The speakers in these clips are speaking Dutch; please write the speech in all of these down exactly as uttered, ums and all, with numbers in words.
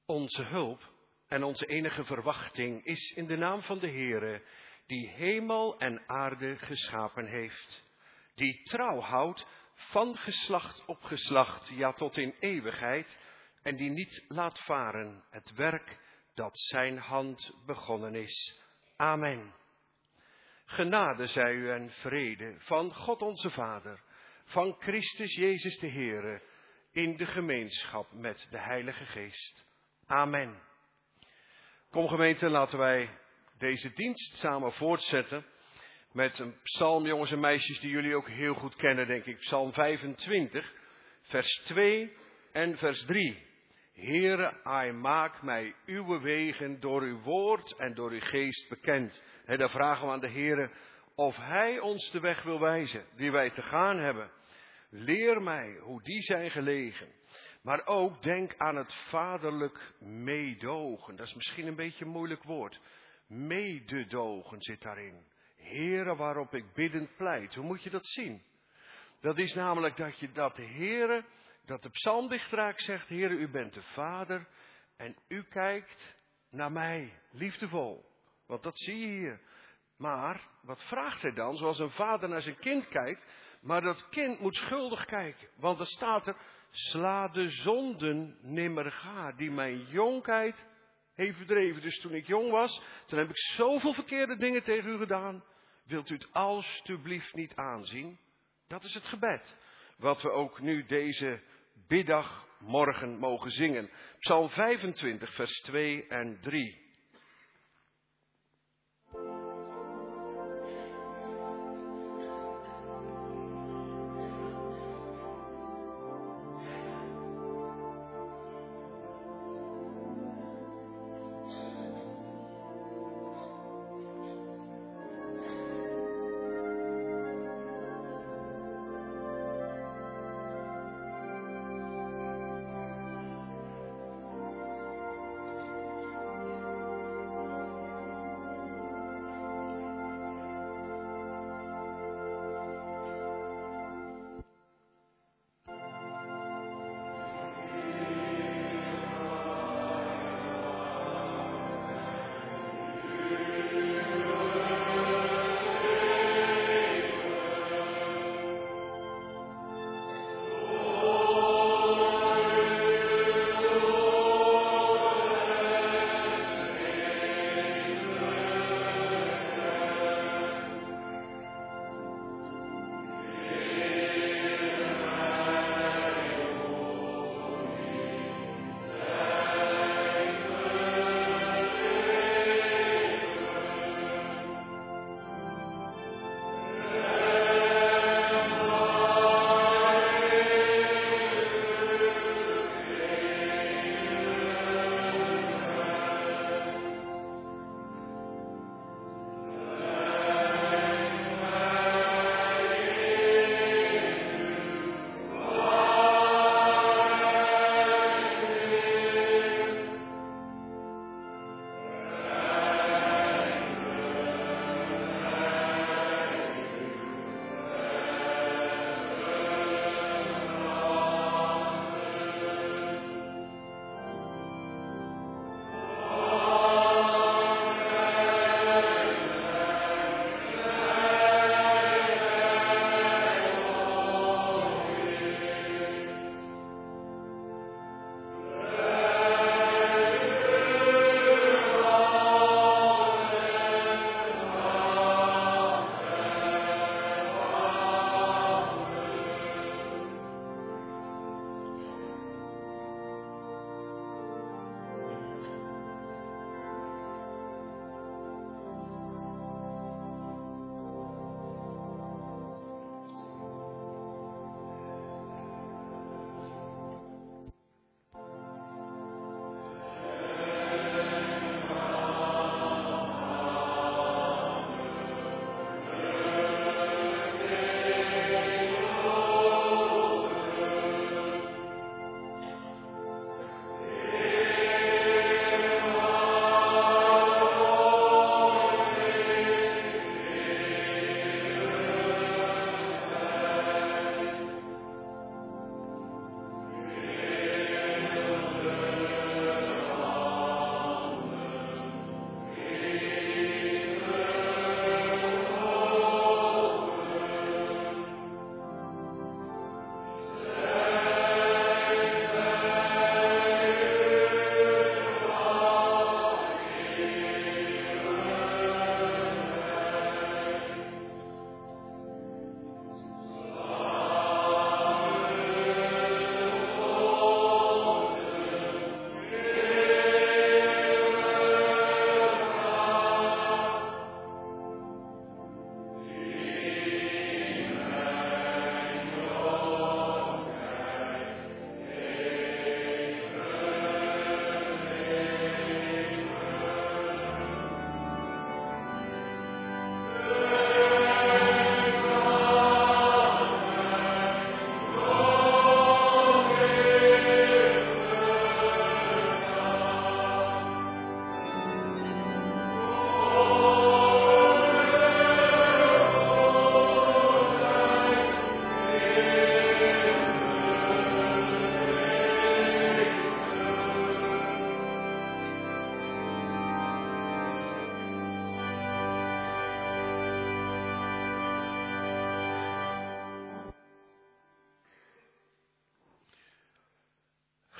Onze hulp en onze enige verwachting is in de naam van de Heere, die hemel en aarde geschapen heeft. Die trouw houdt van geslacht op geslacht, ja tot in eeuwigheid. En die niet laat varen het werk dat zijn hand begonnen is. Amen. Genade zij u en vrede van God onze Vader, van Christus Jezus de Heere, in de gemeenschap met de Heilige Geest. Amen. Kom gemeente, laten wij deze dienst samen voortzetten met een psalm, jongens en meisjes, die jullie ook heel goed kennen, denk ik. Psalm vijfentwintig, vers twee en vers drie. Heere, ai, maak mij uw wegen door uw woord en door uw geest bekend. He, daar vragen we aan de Heere of hij ons de weg wil wijzen die wij te gaan hebben. Leer mij hoe die zijn gelegen. Maar ook denk aan het vaderlijk meedogen. Dat is misschien een beetje een moeilijk woord. Mededogen zit daarin. Heere, waarop ik biddend pleit. Hoe moet je dat zien? Dat is namelijk dat je dat de Heere, dat de psalmdichter zegt, Heere, u bent de vader en u kijkt naar mij, liefdevol. Want dat zie je hier. Maar, wat vraagt hij dan? Zoals een vader naar zijn kind kijkt, maar dat kind moet schuldig kijken. Want er staat er, sla de zonden nimmer ga, die mijn jonkheid heeft verdreven. Dus toen ik jong was, toen heb ik zoveel verkeerde dingen tegen u gedaan. Wilt u het alstublieft niet aanzien? Dat is het gebed, wat we ook nu deze middagmorgen mogen zingen. Psalm vijfentwintig, vers twee en drie.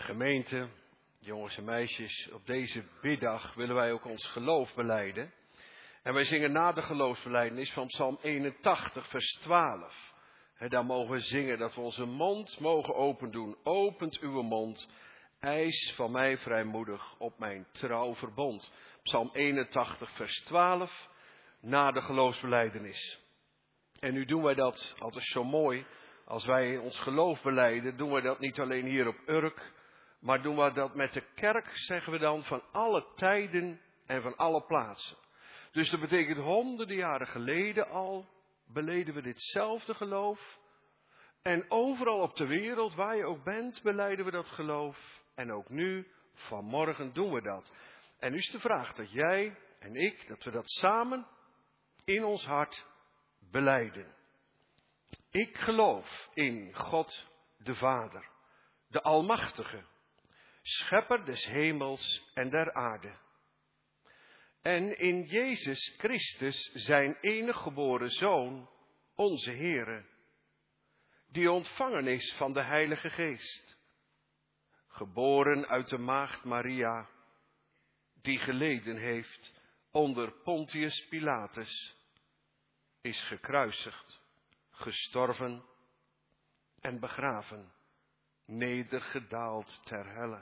Gemeente, jongens en meisjes, op deze biddag willen wij ook ons geloof belijden. En wij zingen na de geloofsbelijdenis van Psalm eenentachtig, vers twaalf. He, daar mogen we zingen dat we onze mond mogen open doen. Opent uw mond, eis van mij vrijmoedig op mijn trouw verbond. Psalm eenentachtig, vers twaalf, na de geloofsbelijdenis. En nu doen wij dat altijd zo mooi. Als wij ons geloof belijden, doen we dat niet alleen hier op Urk, maar doen we dat met de kerk, zeggen we dan, van alle tijden en van alle plaatsen. Dus dat betekent honderden jaren geleden al, beleden we ditzelfde geloof. En overal op de wereld, waar je ook bent, belijden we dat geloof. En ook nu, vanmorgen, doen we dat. En nu is de vraag dat jij en ik, dat we dat samen in ons hart belijden. Ik geloof in God de Vader, de Almachtige, Schepper des hemels en der aarde. En in Jezus Christus, zijn enige geboren Zoon, onze Heere, die ontvangen is van de Heilige Geest, geboren uit de maagd Maria, die geleden heeft onder Pontius Pilatus, is gekruisigd, gestorven en begraven, nedergedaald ter helle.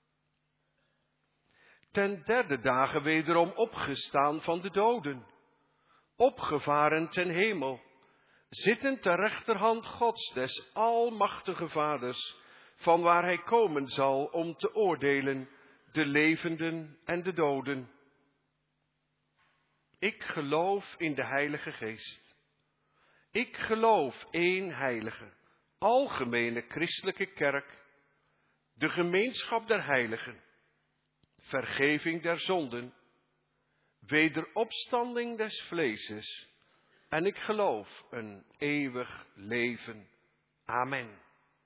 Ten derde dagen wederom opgestaan van de doden, opgevaren ten hemel, zittend ter rechterhand Gods des almachtige Vaders, van waar hij komen zal om te oordelen de levenden en de doden. Ik geloof in de Heilige Geest. Ik geloof één heilige, algemene christelijke kerk, de gemeenschap der heiligen, vergeving der zonden, wederopstanding des vleeses, en ik geloof een eeuwig leven. Amen.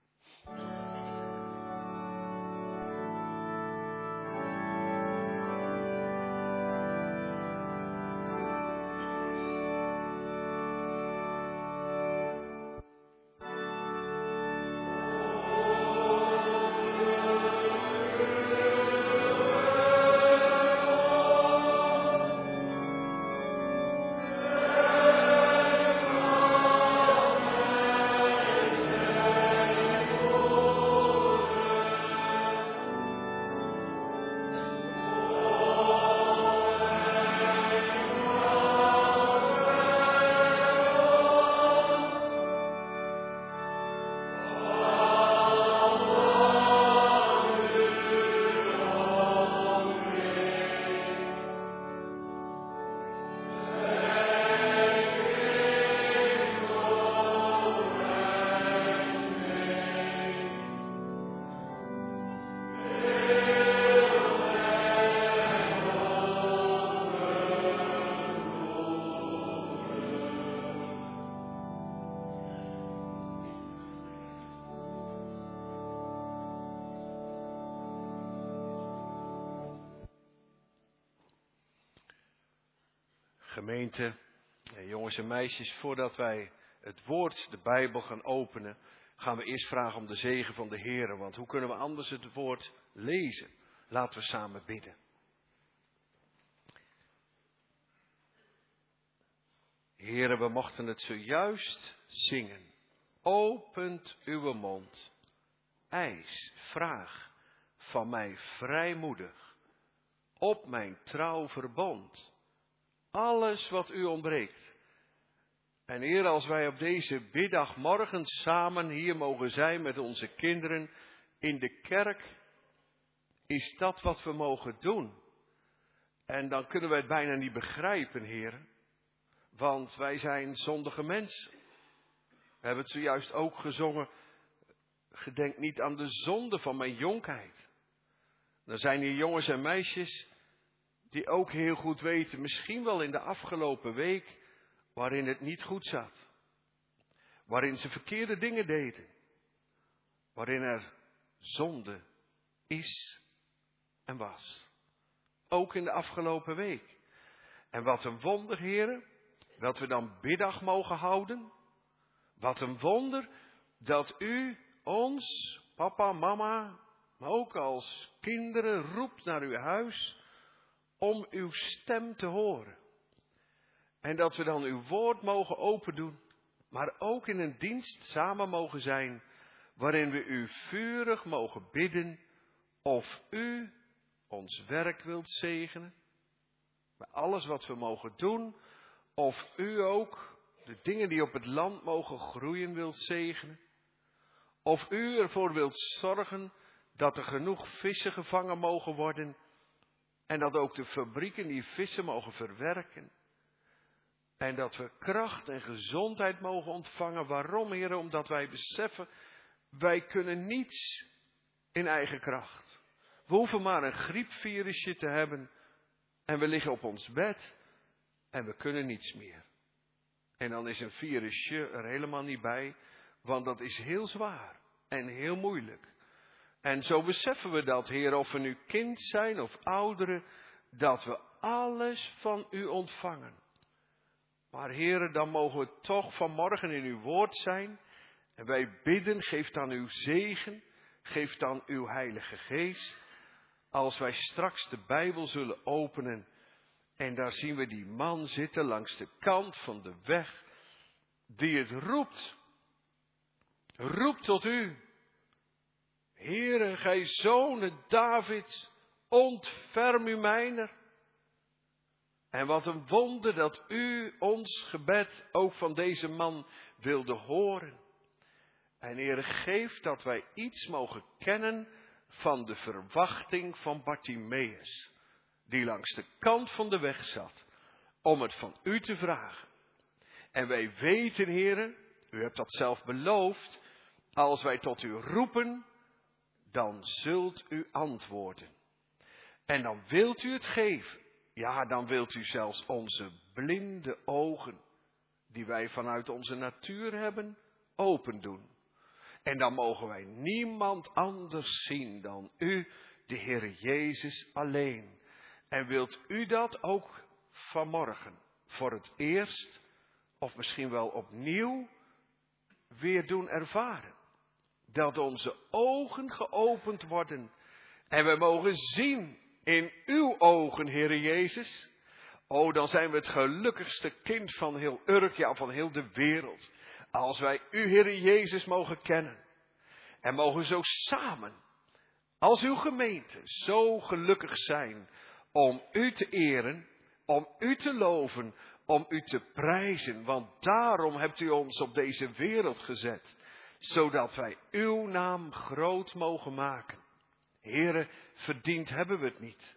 Gemeente, jongens en meisjes, voordat wij het woord, de Bijbel, gaan openen, gaan we eerst vragen om de zegen van de Heer. Want hoe kunnen we anders het woord lezen? Laten we samen bidden. Heere, we mochten het zojuist zingen. Opent uw mond, eis, vraag van mij vrijmoedig op mijn trouw verbond. Alles wat u ontbreekt. En Heer, als wij op deze biddagmorgen samen hier mogen zijn met onze kinderen in de kerk, is dat wat we mogen doen. En dan kunnen we het bijna niet begrijpen, Heer. Want wij zijn zondige mensen. We hebben het zojuist ook gezongen. Gedenk niet aan de zonde van mijn jonkheid. Dan zijn hier jongens en meisjes die ook heel goed weten, misschien wel in de afgelopen week, waarin het niet goed zat. Waarin ze verkeerde dingen deden. Waarin er zonde is en was. Ook in de afgelopen week. En wat een wonder, heren, dat we dan biddag mogen houden. Wat een wonder dat u ons, papa, mama, maar ook als kinderen roept naar uw huis om uw stem te horen. En dat we dan uw woord mogen opendoen, maar ook in een dienst samen mogen zijn, waarin we u vurig mogen bidden of u ons werk wilt zegenen, bij alles wat we mogen doen, of u ook de dingen die op het land mogen groeien wilt zegenen, of u ervoor wilt zorgen dat er genoeg vissen gevangen mogen worden en dat ook de fabrieken die vissen mogen verwerken. En dat we kracht en gezondheid mogen ontvangen. Waarom, Heer? Omdat wij beseffen, wij kunnen niets in eigen kracht. We hoeven maar een griepvirusje te hebben en we liggen op ons bed en we kunnen niets meer. En dan is een virusje er helemaal niet bij, want dat is heel zwaar en heel moeilijk. En zo beseffen we dat, Heer, of we nu kind zijn of ouderen, dat we alles van u ontvangen. Maar Heere, dan mogen we toch vanmorgen in uw woord zijn. En wij bidden, geef dan uw zegen, geef dan uw Heilige Geest. Als wij straks de Bijbel zullen openen. En daar zien we die man zitten langs de kant van de weg. Die het roept. Roept tot u. Heere, gij zonen Davids, ontferm u mijner. En wat een wonder dat u ons gebed ook van deze man wilde horen. En Heere, geef dat wij iets mogen kennen van de verwachting van Bartimeus. Die langs de kant van de weg zat om het van u te vragen. En wij weten, Heere, u hebt dat zelf beloofd. Als wij tot u roepen, dan zult u antwoorden. En dan wilt u het geven. Ja, dan wilt u zelfs onze blinde ogen, die wij vanuit onze natuur hebben, open doen. En dan mogen wij niemand anders zien dan u, de Heer Jezus alleen. En wilt u dat ook vanmorgen voor het eerst, of misschien wel opnieuw, weer doen ervaren? Dat onze ogen geopend worden en we mogen zien in uw ogen, Heere Jezus. O, dan zijn we het gelukkigste kind van heel Urk, ja, van heel de wereld. Als wij u, Heere Jezus, mogen kennen. En mogen zo samen, als uw gemeente, zo gelukkig zijn om u te eren, om u te loven, om u te prijzen. Want daarom hebt u ons op deze wereld gezet, zodat wij uw naam groot mogen maken. Heere, verdiend hebben we het niet.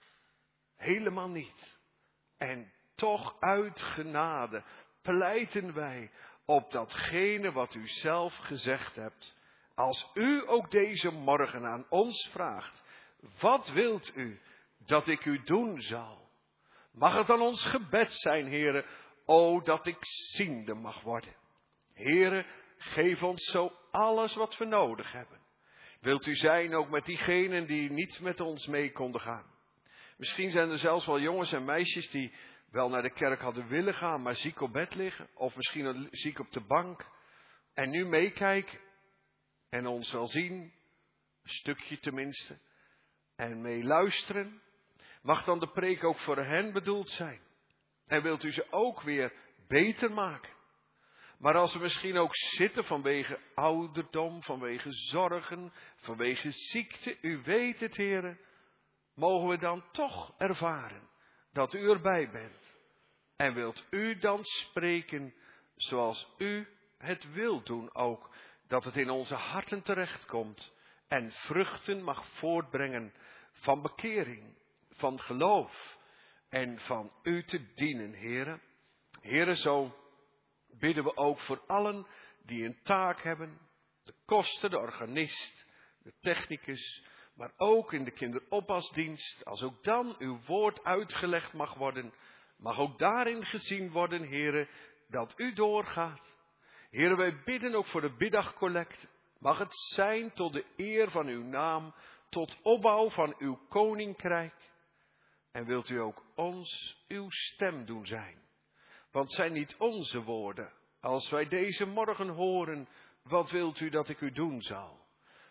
Helemaal niet. En toch uit genade pleiten wij op datgene wat u zelf gezegd hebt. Als u ook deze morgen aan ons vraagt, wat wilt u dat ik u doen zal? Mag het dan ons gebed zijn, Heere, o dat ik ziende mag worden. Heere, geef ons zo alles wat we nodig hebben. Wilt u zijn ook met diegenen die niet met ons mee konden gaan? Misschien zijn er zelfs wel jongens en meisjes die wel naar de kerk hadden willen gaan, maar ziek op bed liggen. Of misschien ziek op de bank. En nu meekijken. En ons wel zien. Een stukje tenminste. En meeluisteren. Mag dan de preek ook voor hen bedoeld zijn? En wilt u ze ook weer beter maken? Maar als we misschien ook zitten vanwege ouderdom, vanwege zorgen, vanwege ziekte, u weet het, Heere, mogen we dan toch ervaren dat u erbij bent. En wilt u dan spreken zoals u het wilt doen ook, dat het in onze harten terechtkomt en vruchten mag voortbrengen van bekering, van geloof en van u te dienen, Heere. Heere, zo bidden we ook voor allen die een taak hebben, de koster, de organist, de technicus, maar ook in de kinderoppasdienst, als ook dan uw woord uitgelegd mag worden, mag ook daarin gezien worden, Heere, dat u doorgaat. Heere, wij bidden ook voor de middagcollecte. Mag het zijn tot de eer van uw naam, tot opbouw van uw koninkrijk. En wilt u ook ons uw stem doen zijn. Want zijn niet onze woorden, als wij deze morgen horen, wat wilt u dat ik u doen zal?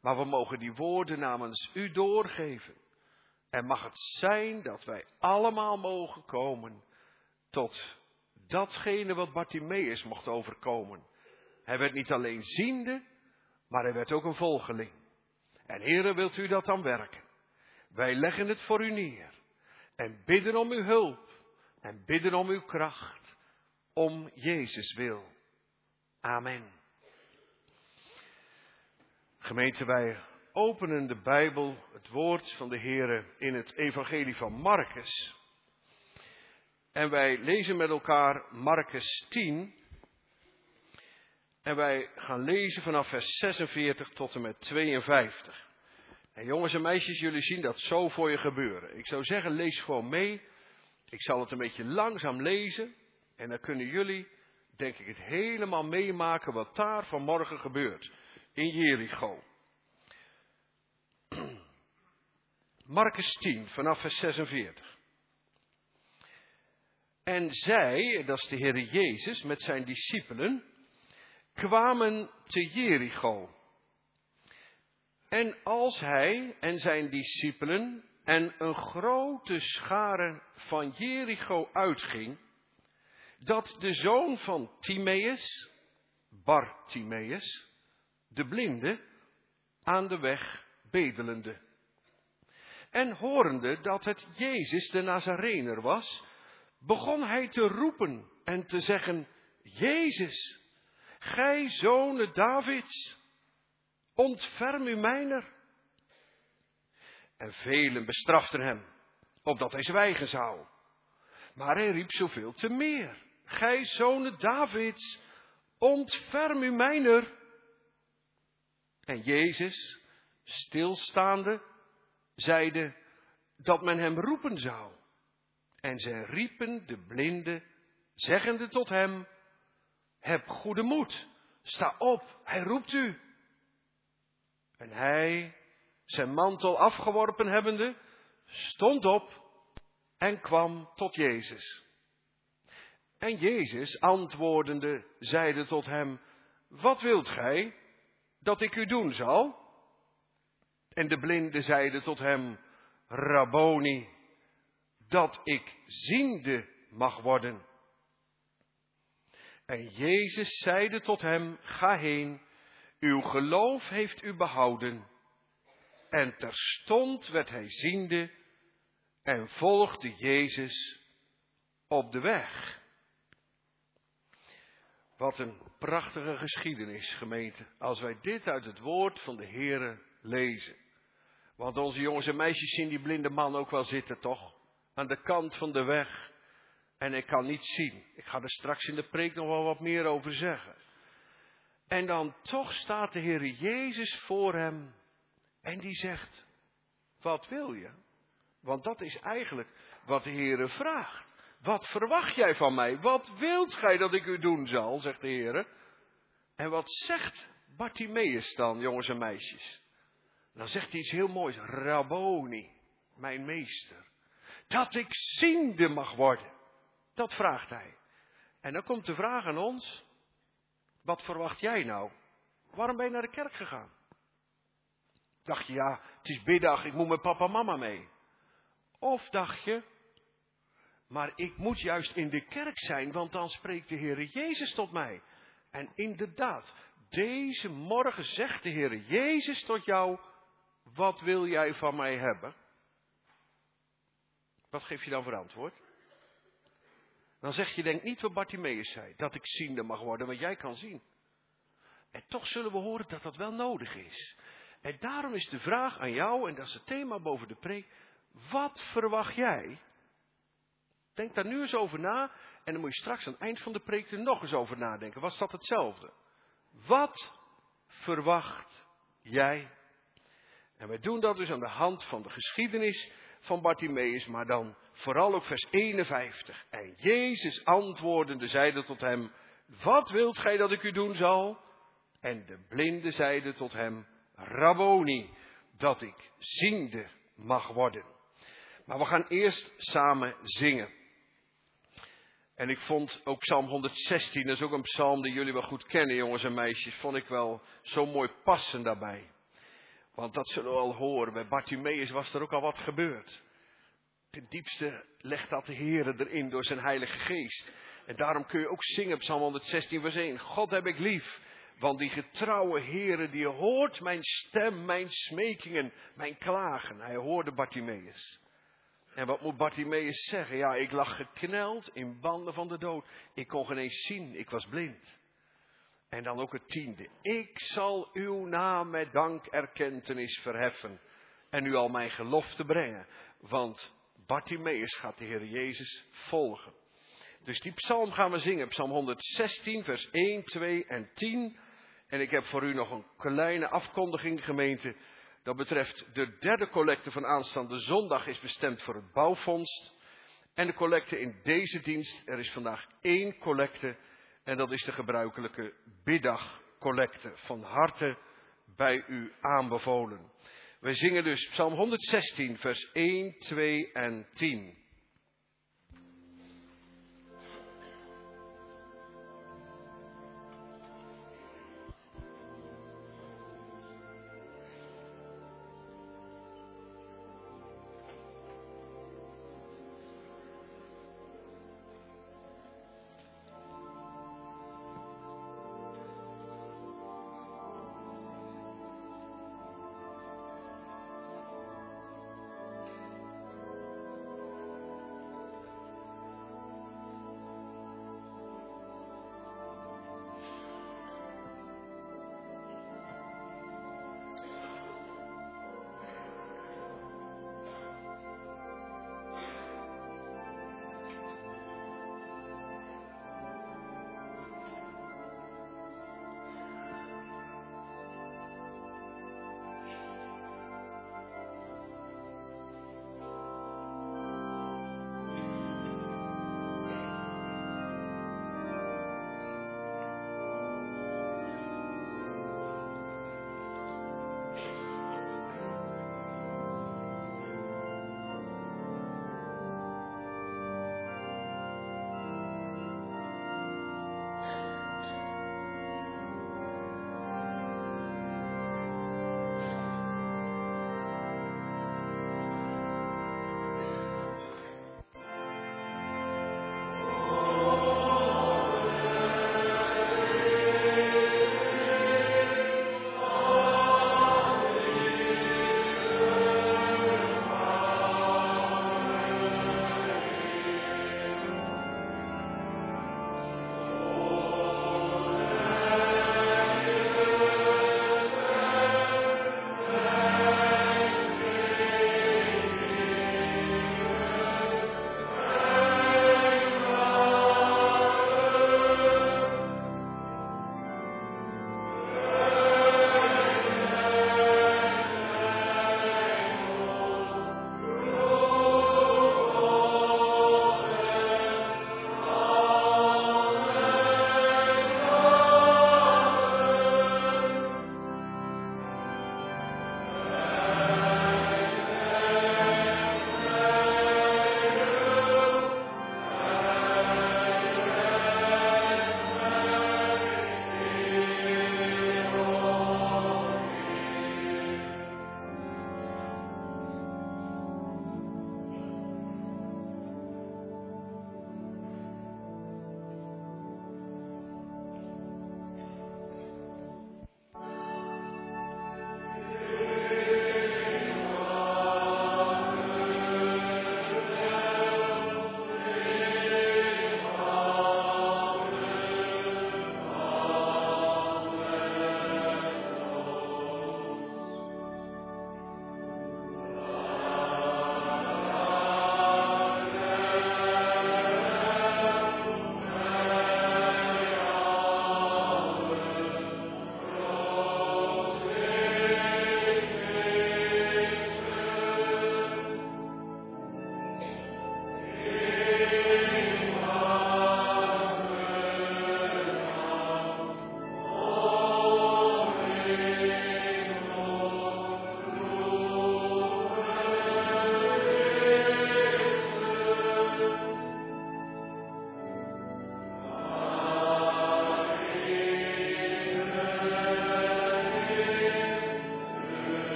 Maar we mogen die woorden namens u doorgeven. En mag het zijn dat wij allemaal mogen komen tot datgene wat Bartimeus mocht overkomen. Hij werd niet alleen ziende, maar hij werd ook een volgeling. En Heere, wilt u dat dan werken? Wij leggen het voor u neer. En bidden om uw hulp. En bidden om uw kracht. Om Jezus wil. Amen. Gemeente, wij openen de Bijbel, het woord van de Heere, in het evangelie van Marcus. En wij lezen met elkaar Marcus tien. En wij gaan lezen vanaf vers zesenveertig tot en met tweeënvijftig. En jongens en meisjes, jullie zien dat zo voor je gebeuren. Ik zou zeggen, lees gewoon mee. Ik zal het een beetje langzaam lezen. En dan kunnen jullie, denk ik, het helemaal meemaken wat daar vanmorgen gebeurt. In Jericho. Marcus tien, vanaf vers zesenveertig. En zij, dat is de Heer Jezus met zijn discipelen, kwamen te Jericho. En als hij en zijn discipelen en een grote schare van Jericho uitging, dat de zoon van Timeus, Bartimeus, de blinde, aan de weg bedelende. En horende dat het Jezus de Nazarener was, begon hij te roepen en te zeggen, Jezus, gij zonen Davids, ontferm u mijner. En velen bestraften hem, opdat hij zwijgen zou. Maar hij riep zoveel te meer, gij zonen Davids, ontferm u mijner. En Jezus, stilstaande, zeide dat men hem roepen zou. En zij riepen de blinde, zeggende tot hem, heb goede moed, sta op, hij roept u. En hij, zijn mantel afgeworpen hebbende, stond op en kwam tot Jezus. En Jezus, antwoordende, zeide tot hem, wat wilt gij dat ik u doen zal? En de blinde zeide tot hem, Rabboni, dat ik ziende mag worden. En Jezus zeide tot hem, ga heen, uw geloof heeft u behouden. En terstond werd hij ziende en volgde Jezus op de weg. Wat een prachtige geschiedenis, gemeente, als wij dit uit het woord van de Heere lezen. Want onze jongens en meisjes zien die blinde man ook wel zitten, toch? Aan de kant van de weg. En ik kan niet zien. Ik ga er straks in de preek nog wel wat meer over zeggen. En dan toch staat de Heer Jezus voor hem. En die zegt, wat wil je? Want dat is eigenlijk wat de Heer vraagt. Wat verwacht jij van mij? Wat wilt gij dat ik u doen zal, zegt de Heer. En wat zegt Bartimeus dan, jongens en meisjes? Dan zegt hij iets heel moois. Rabboni, mijn meester. Dat ik ziende mag worden. Dat vraagt hij. En dan komt de vraag aan ons. Wat verwacht jij nou? Waarom ben je naar de kerk gegaan? Dacht je, ja, het is biddag, ik moet met papa en mama mee. Of dacht je, maar ik moet juist in de kerk zijn, want dan spreekt de Heer Jezus tot mij. En inderdaad, deze morgen zegt de Heer Jezus tot jou, wat wil jij van mij hebben? Wat geef je dan voor antwoord? Dan zeg je, denk niet wat Bartimeus zei, dat ik ziende mag worden, want jij kan zien. En toch zullen we horen dat dat wel nodig is. En daarom is de vraag aan jou, en dat is het thema boven de preek, wat verwacht jij? Denk daar nu eens over na, en dan moet je straks aan het eind van de preek er nog eens over nadenken. Was dat hetzelfde? Wat verwacht jij? En wij doen dat dus aan de hand van de geschiedenis van Bartimeus, maar dan vooral ook vers eenenvijftig. En Jezus antwoordende zeide tot hem, wat wilt gij dat ik u doen zal? En de blinde zeide tot hem, Rabboni, dat ik ziende mag worden. Maar we gaan eerst samen zingen. En ik vond ook Psalm honderdzestien, dat is ook een psalm die jullie wel goed kennen, jongens en meisjes, vond ik wel zo mooi passen daarbij. Want dat zullen we al horen. Bij Bartimaeus was er ook al wat gebeurd. Ten diepste legt dat de Heer erin door zijn Heilige Geest. En daarom kun je ook zingen, Psalm honderdzestien vers één. God heb ik lief, want die getrouwe Heere die hoort mijn stem, mijn smekingen, mijn klagen. Hij hoorde Bartimaeus. En wat moet Bartimaeus zeggen? Ja, ik lag gekneld in banden van de dood. Ik kon geen eens zien, ik was blind. En dan ook het tiende. Ik zal uw naam met dankerkentenis verheffen. En u al mijn gelofte brengen. Want Bartimaeus gaat de Heer Jezus volgen. Dus die psalm gaan we zingen. Psalm honderdzestien vers één, twee en tien. En ik heb voor u nog een kleine afkondiging, gemeente. Dat betreft de derde collecte van aanstaande zondag is bestemd voor het bouwfonds. En de collecte in deze dienst. Er is vandaag één collecte. En dat is de gebruikelijke biddagcollecte. Van harte bij u aanbevolen. We zingen dus Psalm honderdzestien vers één, twee en tien.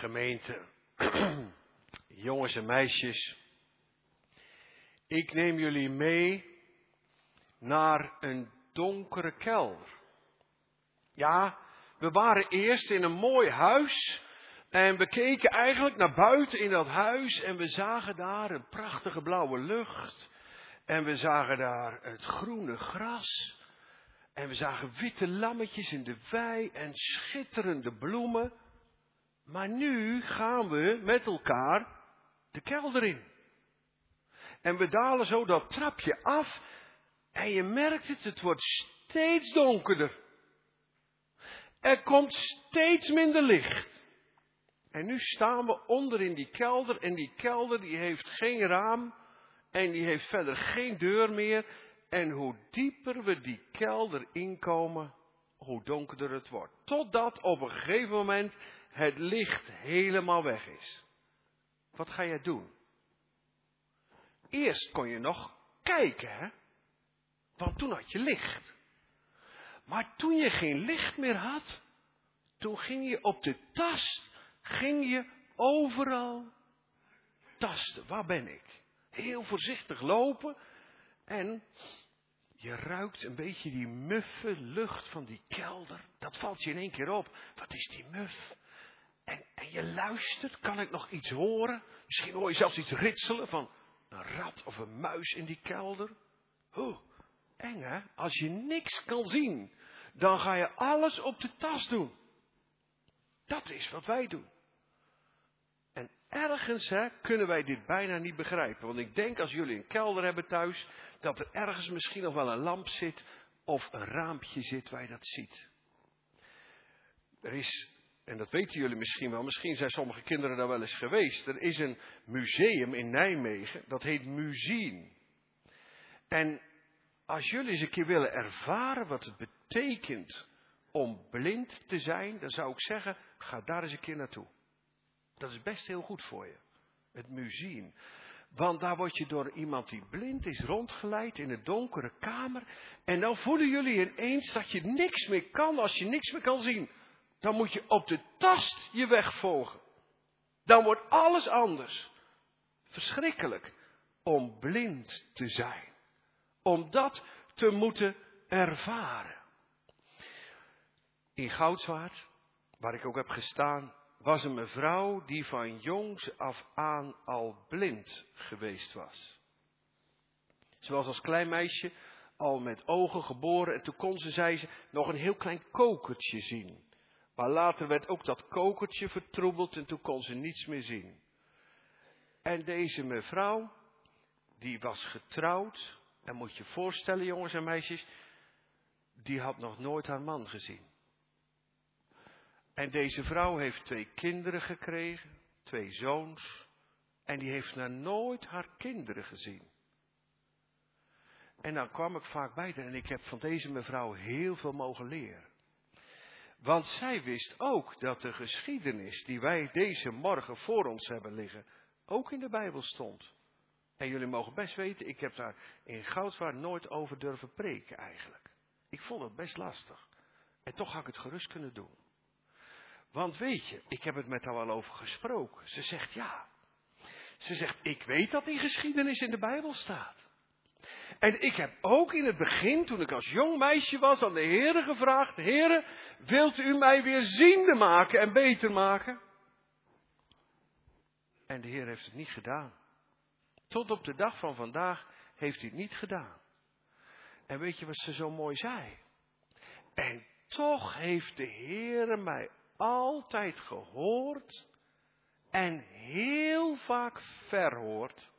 Gemeente, jongens en meisjes, ik neem jullie mee naar een donkere kelder. Ja, we waren eerst in een mooi huis en we keken eigenlijk naar buiten in dat huis en we zagen daar een prachtige blauwe lucht en we zagen daar het groene gras en we zagen witte lammetjes in de wei en schitterende bloemen. Maar nu gaan we met elkaar de kelder in. En we dalen zo dat trapje af. En je merkt het, het wordt steeds donkerder. Er komt steeds minder licht. En nu staan we onder in die kelder. En die kelder die heeft geen raam. En die heeft verder geen deur meer. En hoe dieper we die kelder inkomen, hoe donkerder het wordt. Totdat op een gegeven moment het licht helemaal weg is. Wat ga jij doen? Eerst kon je nog kijken, hè? Want toen had je licht. Maar toen je geen licht meer had, toen ging je op de tast, ging je overal tasten. Waar ben ik? Heel voorzichtig lopen en je ruikt een beetje die muffe lucht van die kelder. Dat valt je in één keer op. Wat is die muf? En, en je luistert, kan ik nog iets horen? Misschien hoor je zelfs iets ritselen van een rat of een muis in die kelder. Oh, eng hè? Als je niks kan zien, dan ga je alles op de tas doen. Dat is wat wij doen. En ergens hè, kunnen wij dit bijna niet begrijpen. Want ik denk als jullie een kelder hebben thuis, dat er ergens misschien nog wel een lamp zit of een raampje zit waar je dat ziet. Er is... En dat weten jullie misschien wel, misschien zijn sommige kinderen daar wel eens geweest. Er is een museum in Nijmegen, dat heet Museum. En als jullie eens een keer willen ervaren wat het betekent om blind te zijn, dan zou ik zeggen, ga daar eens een keer naartoe. Dat is best heel goed voor je, het Museum. Want daar word je door iemand die blind is rondgeleid in een donkere kamer. En dan voelen jullie ineens dat je niks meer kan als je niks meer kan zien. Dan moet je op de tast je weg volgen. Dan wordt alles anders. Verschrikkelijk om blind te zijn. Om dat te moeten ervaren. In Goudswaard, waar ik ook heb gestaan, was een mevrouw die van jongs af aan al blind geweest was. Ze was als klein meisje al met ogen geboren en toen kon ze, zei ze, nog een heel klein kokertje zien. Maar later werd ook dat kokertje vertroebeld en toen kon ze niets meer zien. En deze mevrouw, die was getrouwd. En moet je je voorstellen, jongens en meisjes, die had nog nooit haar man gezien. En deze vrouw heeft twee kinderen gekregen, twee zoons. En die heeft nog nooit haar kinderen gezien. En dan kwam ik vaak bij haar en ik heb van deze mevrouw heel veel mogen leren. Want zij wist ook dat de geschiedenis die wij deze morgen voor ons hebben liggen, ook in de Bijbel stond. En jullie mogen best weten, ik heb daar in Goudswaard nooit over durven preken eigenlijk. Ik vond het best lastig. En toch had ik het gerust kunnen doen. Want weet je, ik heb het met haar wel over gesproken. Ze zegt ja. Ze zegt, ik weet dat die geschiedenis in de Bijbel staat. En ik heb ook in het begin, toen ik als jong meisje was, aan de Heere gevraagd, Heere, wilt u mij weer ziende maken en beter maken? En de Heer heeft het niet gedaan. Tot op de dag van vandaag heeft hij het niet gedaan. En weet je wat ze zo mooi zei? En toch heeft de Heere mij altijd gehoord en heel vaak verhoord.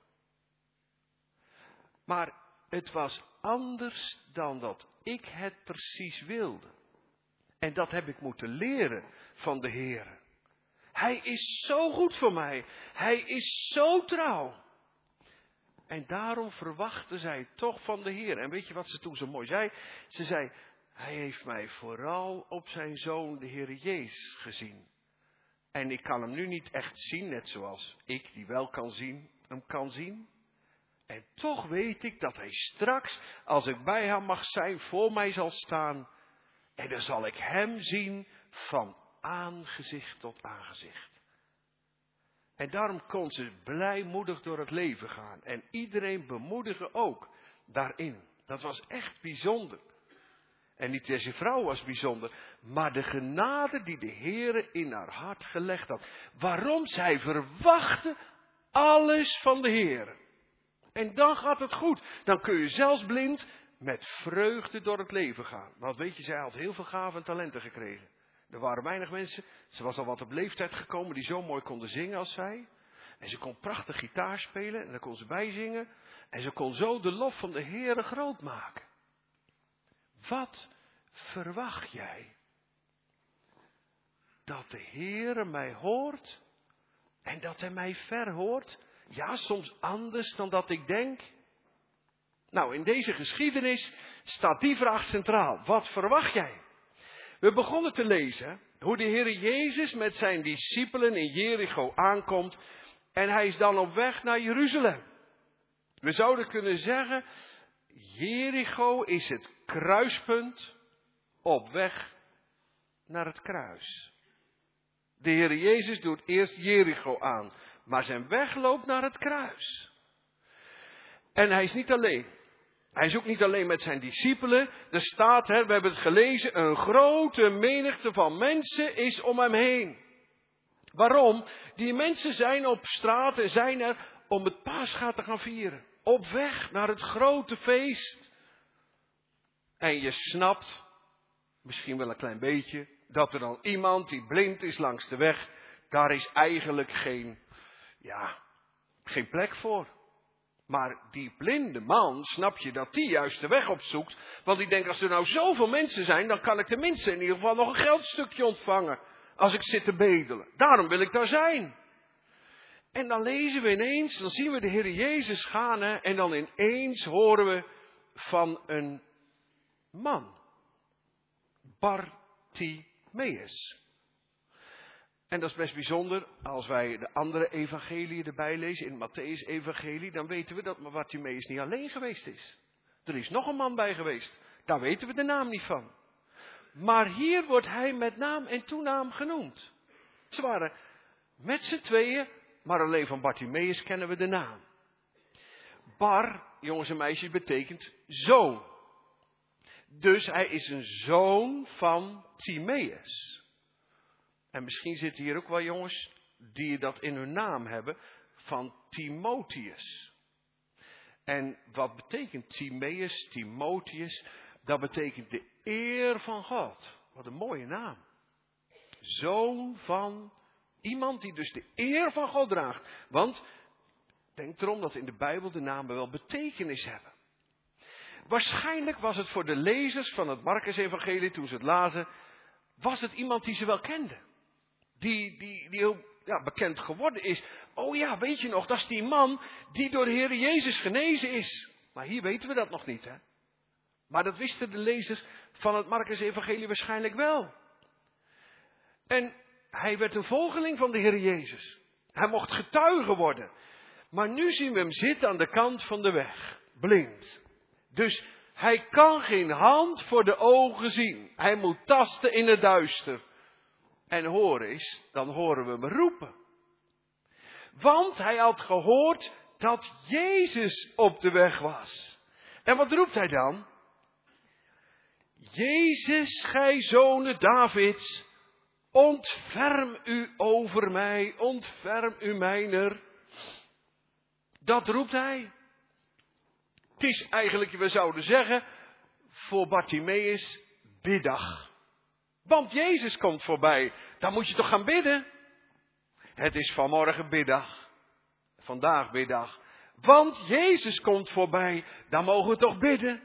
Maar het was anders dan dat ik het precies wilde. En dat heb ik moeten leren van de Heere. Hij is zo goed voor mij. Hij is zo trouw. En daarom verwachtte zij toch van de Heer. En weet je wat ze toen zo mooi zei? Ze zei, hij heeft mij vooral op zijn zoon, de Heer Jezus, gezien. En ik kan hem nu niet echt zien, net zoals ik, die wel kan zien, hem kan zien. En toch weet ik dat hij straks, als ik bij hem mag zijn, voor mij zal staan. En dan zal ik hem zien van aangezicht tot aangezicht. En daarom kon ze blijmoedig door het leven gaan. En iedereen bemoedigen ook daarin. Dat was echt bijzonder. En niet deze vrouw was bijzonder, maar de genade die de Heere in haar hart gelegd had. Waarom? Zij verwachtte alles van de Heere. En dan gaat het goed. Dan kun je zelfs blind met vreugde door het leven gaan. Want weet je, zij had heel veel gaven en talenten gekregen. Er waren weinig mensen, ze was al wat op leeftijd gekomen die zo mooi konden zingen als zij. En ze kon prachtig gitaar spelen en daar kon ze bij zingen. En ze kon zo de lof van de Heere groot maken. Wat verwacht jij? Dat de Heere mij hoort en dat hij mij verhoort? Ja, soms anders dan dat ik denk. Nou, in deze geschiedenis staat die vraag centraal. Wat verwacht jij? We begonnen te lezen hoe de Heere Jezus met zijn discipelen in Jericho aankomt. En hij is dan op weg naar Jeruzalem. We zouden kunnen zeggen, Jericho is het kruispunt op weg naar het kruis. De Heere Jezus doet eerst Jericho aan, maar zijn weg loopt naar het kruis. En hij is niet alleen. Hij is ook niet alleen met zijn discipelen. Er staat, hè, we hebben het gelezen, een grote menigte van mensen is om hem heen. Waarom? Die mensen zijn op straat en zijn er om het Pascha te gaan vieren. Op weg naar het grote feest. En je snapt, misschien wel een klein beetje, dat er dan iemand die blind is langs de weg, daar is eigenlijk geen, ja, geen plek voor. Maar die blinde man, snap je, dat die juist de weg opzoekt. Want die denkt, als er nou zoveel mensen zijn, dan kan ik tenminste in ieder geval nog een geldstukje ontvangen. Als ik zit te bedelen. Daarom wil ik daar zijn. En dan lezen we ineens, dan zien we de Heer Jezus gaan. Hè, en dan ineens horen we van een man. Bartimeus. En dat is best bijzonder, als wij de andere evangeliën erbij lezen, in het Mattheüs-evangelie, dan weten we dat Bartimeus niet alleen geweest is. Er is nog een man bij geweest, daar weten we de naam niet van. Maar hier wordt hij met naam en toenaam genoemd. Ze waren met z'n tweeën, maar alleen van Bartimeus kennen we de naam. Bar, jongens en meisjes, betekent zoon. Dus hij is een zoon van Timeus. En misschien zitten hier ook wel jongens die dat in hun naam hebben, van Timotheus. En wat betekent Timeus, Timotheus? Dat betekent de eer van God. Wat een mooie naam. Zoon van iemand die dus de eer van God draagt. Want, denk erom dat in de Bijbel de namen wel betekenis hebben. Waarschijnlijk was het voor de lezers van het Markus-evangelie, toen ze het lazen, was het iemand die ze wel kenden. Die, die, die heel ja, bekend geworden is. Oh ja, weet je nog, dat is die man die door de Heer Jezus genezen is. Maar hier weten we dat nog niet, hè. Maar dat wisten de lezers van het Markus-evangelie waarschijnlijk wel. En hij werd een volgeling van de Heer Jezus. Hij mocht getuige worden. Maar nu zien we hem zitten aan de kant van de weg. Blind. Dus hij kan geen hand voor de ogen zien. Hij moet tasten in het duister. En horen is, dan horen we hem roepen. Want hij had gehoord dat Jezus op de weg was. En wat roept hij dan? Jezus, gij zonen Davids, ontferm u over mij, ontferm u mijner. Dat roept hij. Het is eigenlijk, we zouden zeggen, voor Bartimeus biddag. Want Jezus komt voorbij, dan moet je toch gaan bidden. Het is vanmorgen biddag, vandaag biddag. Want Jezus komt voorbij, dan mogen we toch bidden.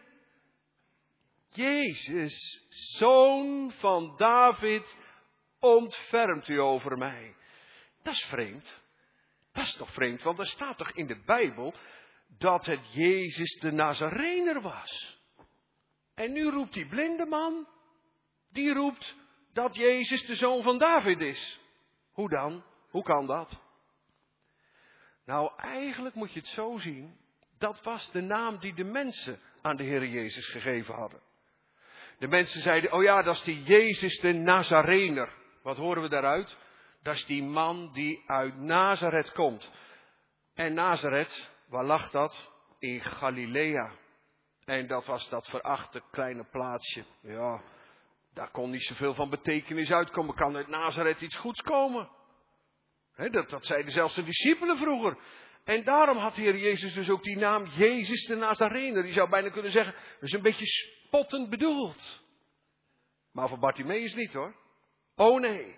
Jezus, zoon van David, ontfermt u over mij. Dat is vreemd. Dat is toch vreemd, want er staat toch in de Bijbel dat het Jezus de Nazarener was. En nu roept die blinde man, die roept dat Jezus de zoon van David is. Hoe dan? Hoe kan dat? Nou, eigenlijk moet je het zo zien. Dat was de naam die de mensen aan de Heer Jezus gegeven hadden. De mensen zeiden, oh ja, dat is die Jezus de Nazarener. Wat horen we daaruit? Dat is die man die uit Nazareth komt. En Nazareth, waar lag dat? In Galilea. En dat was dat verachte kleine plaatsje. Ja, daar kon niet zoveel van betekenis uitkomen. Kan uit Nazareth iets goeds komen? He, dat, dat zeiden zelfs de discipelen vroeger. En daarom had de Heer Jezus dus ook die naam Jezus de Nazarener. Die zou bijna kunnen zeggen, dat is een beetje spottend bedoeld. Maar voor Bartimeus niet hoor. Oh nee.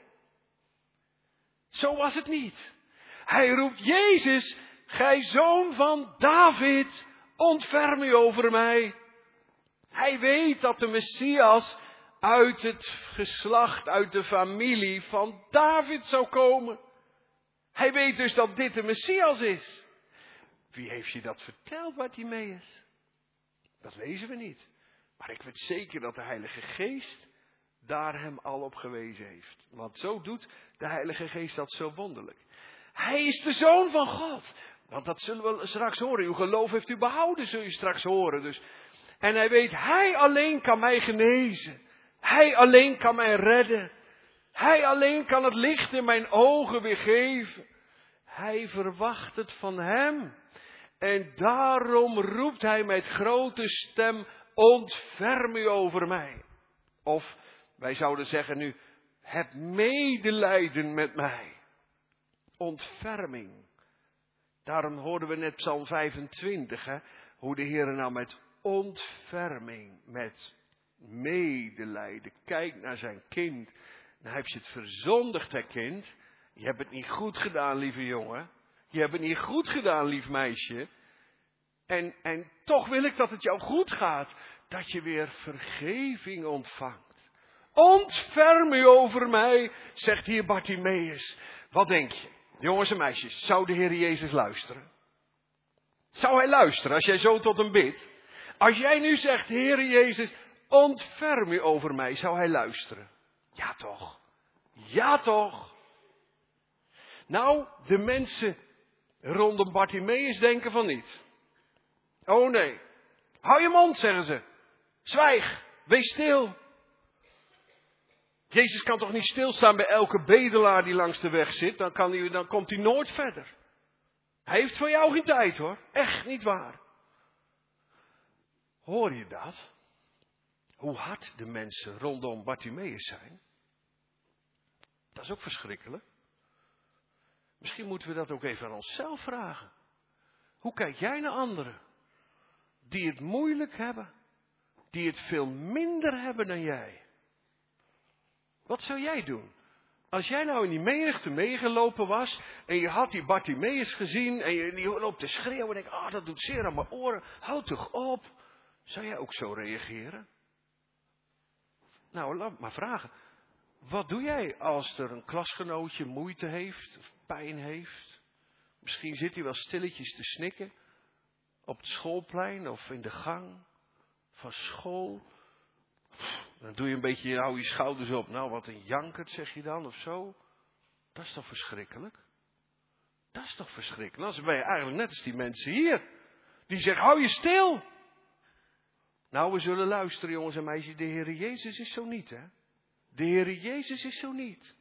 Zo was het niet. Hij roept, Jezus, gij zoon van David, ontferm u over mij. Hij weet dat de Messias uit het geslacht, uit de familie van David zou komen. Hij weet dus dat dit de Messias is. Wie heeft je dat verteld, Bartimeus? Dat lezen we niet. Maar ik weet zeker dat de Heilige Geest daar hem al op gewezen heeft. Want zo doet de Heilige Geest dat zo wonderlijk. Hij is de Zoon van God. Want dat zullen we straks horen. Uw geloof heeft u behouden, zul je straks horen. Dus. En hij weet, hij alleen kan mij genezen. Hij alleen kan mij redden. Hij alleen kan het licht in mijn ogen weer geven. Hij verwacht het van hem. En daarom roept hij met grote stem, ontferm u over mij. Of wij zouden zeggen nu, heb medelijden met mij. Ontferming. Daarom hoorden we net Psalm vijfentwintig, hè, hoe de Heer nou met ontferming, met medelijden kijkt naar zijn kind. Dan heb je het verzondigd, hè kind. Je hebt het niet goed gedaan, lieve jongen. Je hebt het niet goed gedaan, lief meisje. En, en toch wil ik dat het jou goed gaat. Dat je weer vergeving ontvangt. Ontferm u over mij, zegt hier Bartimeus. Wat denk je, jongens en meisjes, zou de Heer Jezus luisteren? Zou hij luisteren als jij zo tot hem bidt? Als jij nu zegt, Heer Jezus, ontferm u over mij, zou hij luisteren? Ja toch, ja toch. Nou, de mensen rondom Bartimeus denken van niet. Oh nee, hou je mond, zeggen ze. Zwijg, wees stil. Jezus kan toch niet stilstaan bij elke bedelaar die langs de weg zit, dan, kan hij, dan komt hij nooit verder. Hij heeft voor jou geen tijd hoor, echt niet waar. Hoor je dat? Hoe hard de mensen rondom Bartimeus zijn? Dat is ook verschrikkelijk. Misschien moeten we dat ook even aan onszelf vragen. Hoe kijk jij naar anderen? Die het moeilijk hebben. Die het veel minder hebben dan jij. Wat zou jij doen? Als jij nou in die menigte meegelopen was. En je had die Bartimeus gezien. En je die loopt te schreeuwen. En denkt, ah, dat doet zeer aan mijn oren. Houd toch op. Zou jij ook zo reageren? Nou, laat maar vragen. Wat doe jij als er een klasgenootje moeite heeft, of pijn heeft? Misschien zit hij wel stilletjes te snikken op het schoolplein of in de gang van school. Dan doe je een beetje, hou je schouders op. Nou, wat een jankert, zeg je dan, of zo. Dat is toch verschrikkelijk? Dat is toch verschrikkelijk? Dan ben je eigenlijk net als die mensen hier. Die zeggen, hou je stil. Nou, we zullen luisteren, jongens en meisjes. De Heer Jezus is zo niet, hè. De Heer Jezus is zo niet.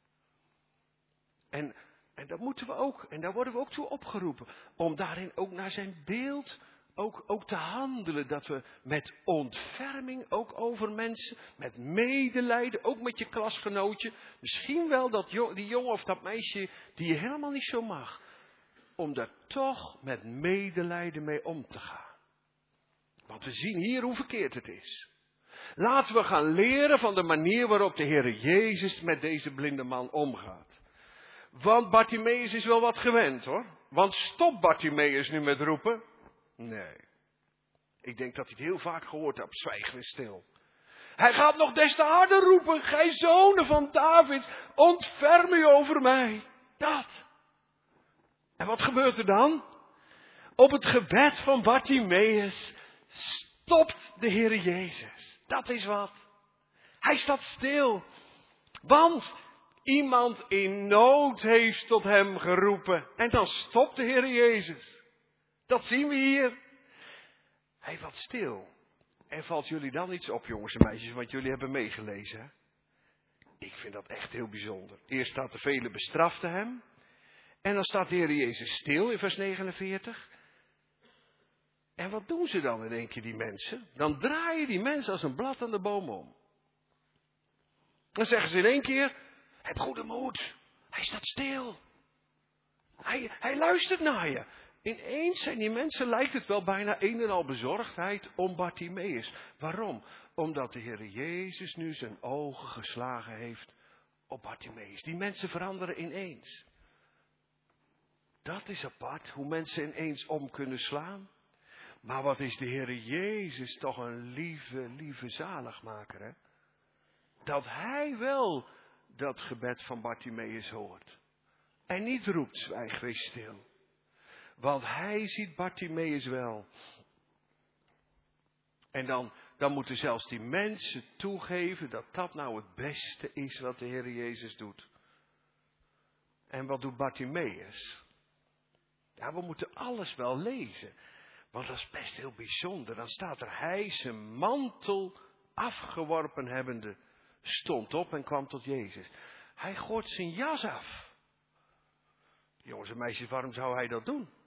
En, en dat moeten we ook. En daar worden we ook toe opgeroepen. Om daarin ook naar zijn beeld ook, ook te handelen. Dat we met ontferming ook over mensen. Met medelijden. Ook met je klasgenootje. Misschien wel dat die jongen of dat meisje die je helemaal niet zo mag. Om daar toch met medelijden mee om te gaan. Want we zien hier hoe verkeerd het is. Laten we gaan leren van de manier waarop de Heer Jezus met deze blinde man omgaat. Want Bartimeus is wel wat gewend hoor. Want stopt Bartimeus nu met roepen? Nee. Ik denk dat hij het heel vaak gehoord heeft. Zwijg weer stil. Hij gaat nog des te harder roepen. Gij zonen van David, ontferm u over mij. Dat. En wat gebeurt er dan? Op het gebed van Bartimeus stopt de Heer Jezus. Dat is wat. Hij staat stil. Want iemand in nood heeft tot hem geroepen. En dan stopt de Heer Jezus. Dat zien we hier. Hij valt stil. En valt jullie dan iets op, jongens en meisjes, wat jullie hebben meegelezen? Hè? Ik vind dat echt heel bijzonder. Eerst staat de velen bestraften hem. En dan staat de Heer Jezus stil in vers negenenveertig. En wat doen ze dan in één keer, die mensen? Dan draaien die mensen als een blad aan de boom om. Dan zeggen ze in één keer, heb goede moed. Hij staat stil. Hij, hij luistert naar je. Ineens zijn die mensen, lijkt het wel bijna een en al bezorgdheid om Bartimeus. Waarom? Omdat de Heer Jezus nu zijn ogen geslagen heeft op Bartimeus. Die mensen veranderen ineens. Dat is apart, hoe mensen ineens om kunnen slaan. Maar wat is de Heer Jezus toch een lieve, lieve zaligmaker, hè? Dat hij wel dat gebed van Bartimeus hoort. En niet roept, zwijg, wees stil. Want hij ziet Bartimeus wel. En dan, dan moeten zelfs die mensen toegeven dat dat nou het beste is wat de Heer Jezus doet. En wat doet Bartimeus? Ja, we moeten alles wel lezen. Want dat is best heel bijzonder. Dan staat er, hij zijn mantel afgeworpen hebbende, stond op en kwam tot Jezus. Hij gooit zijn jas af. Jongens en meisjes, waarom zou hij dat doen?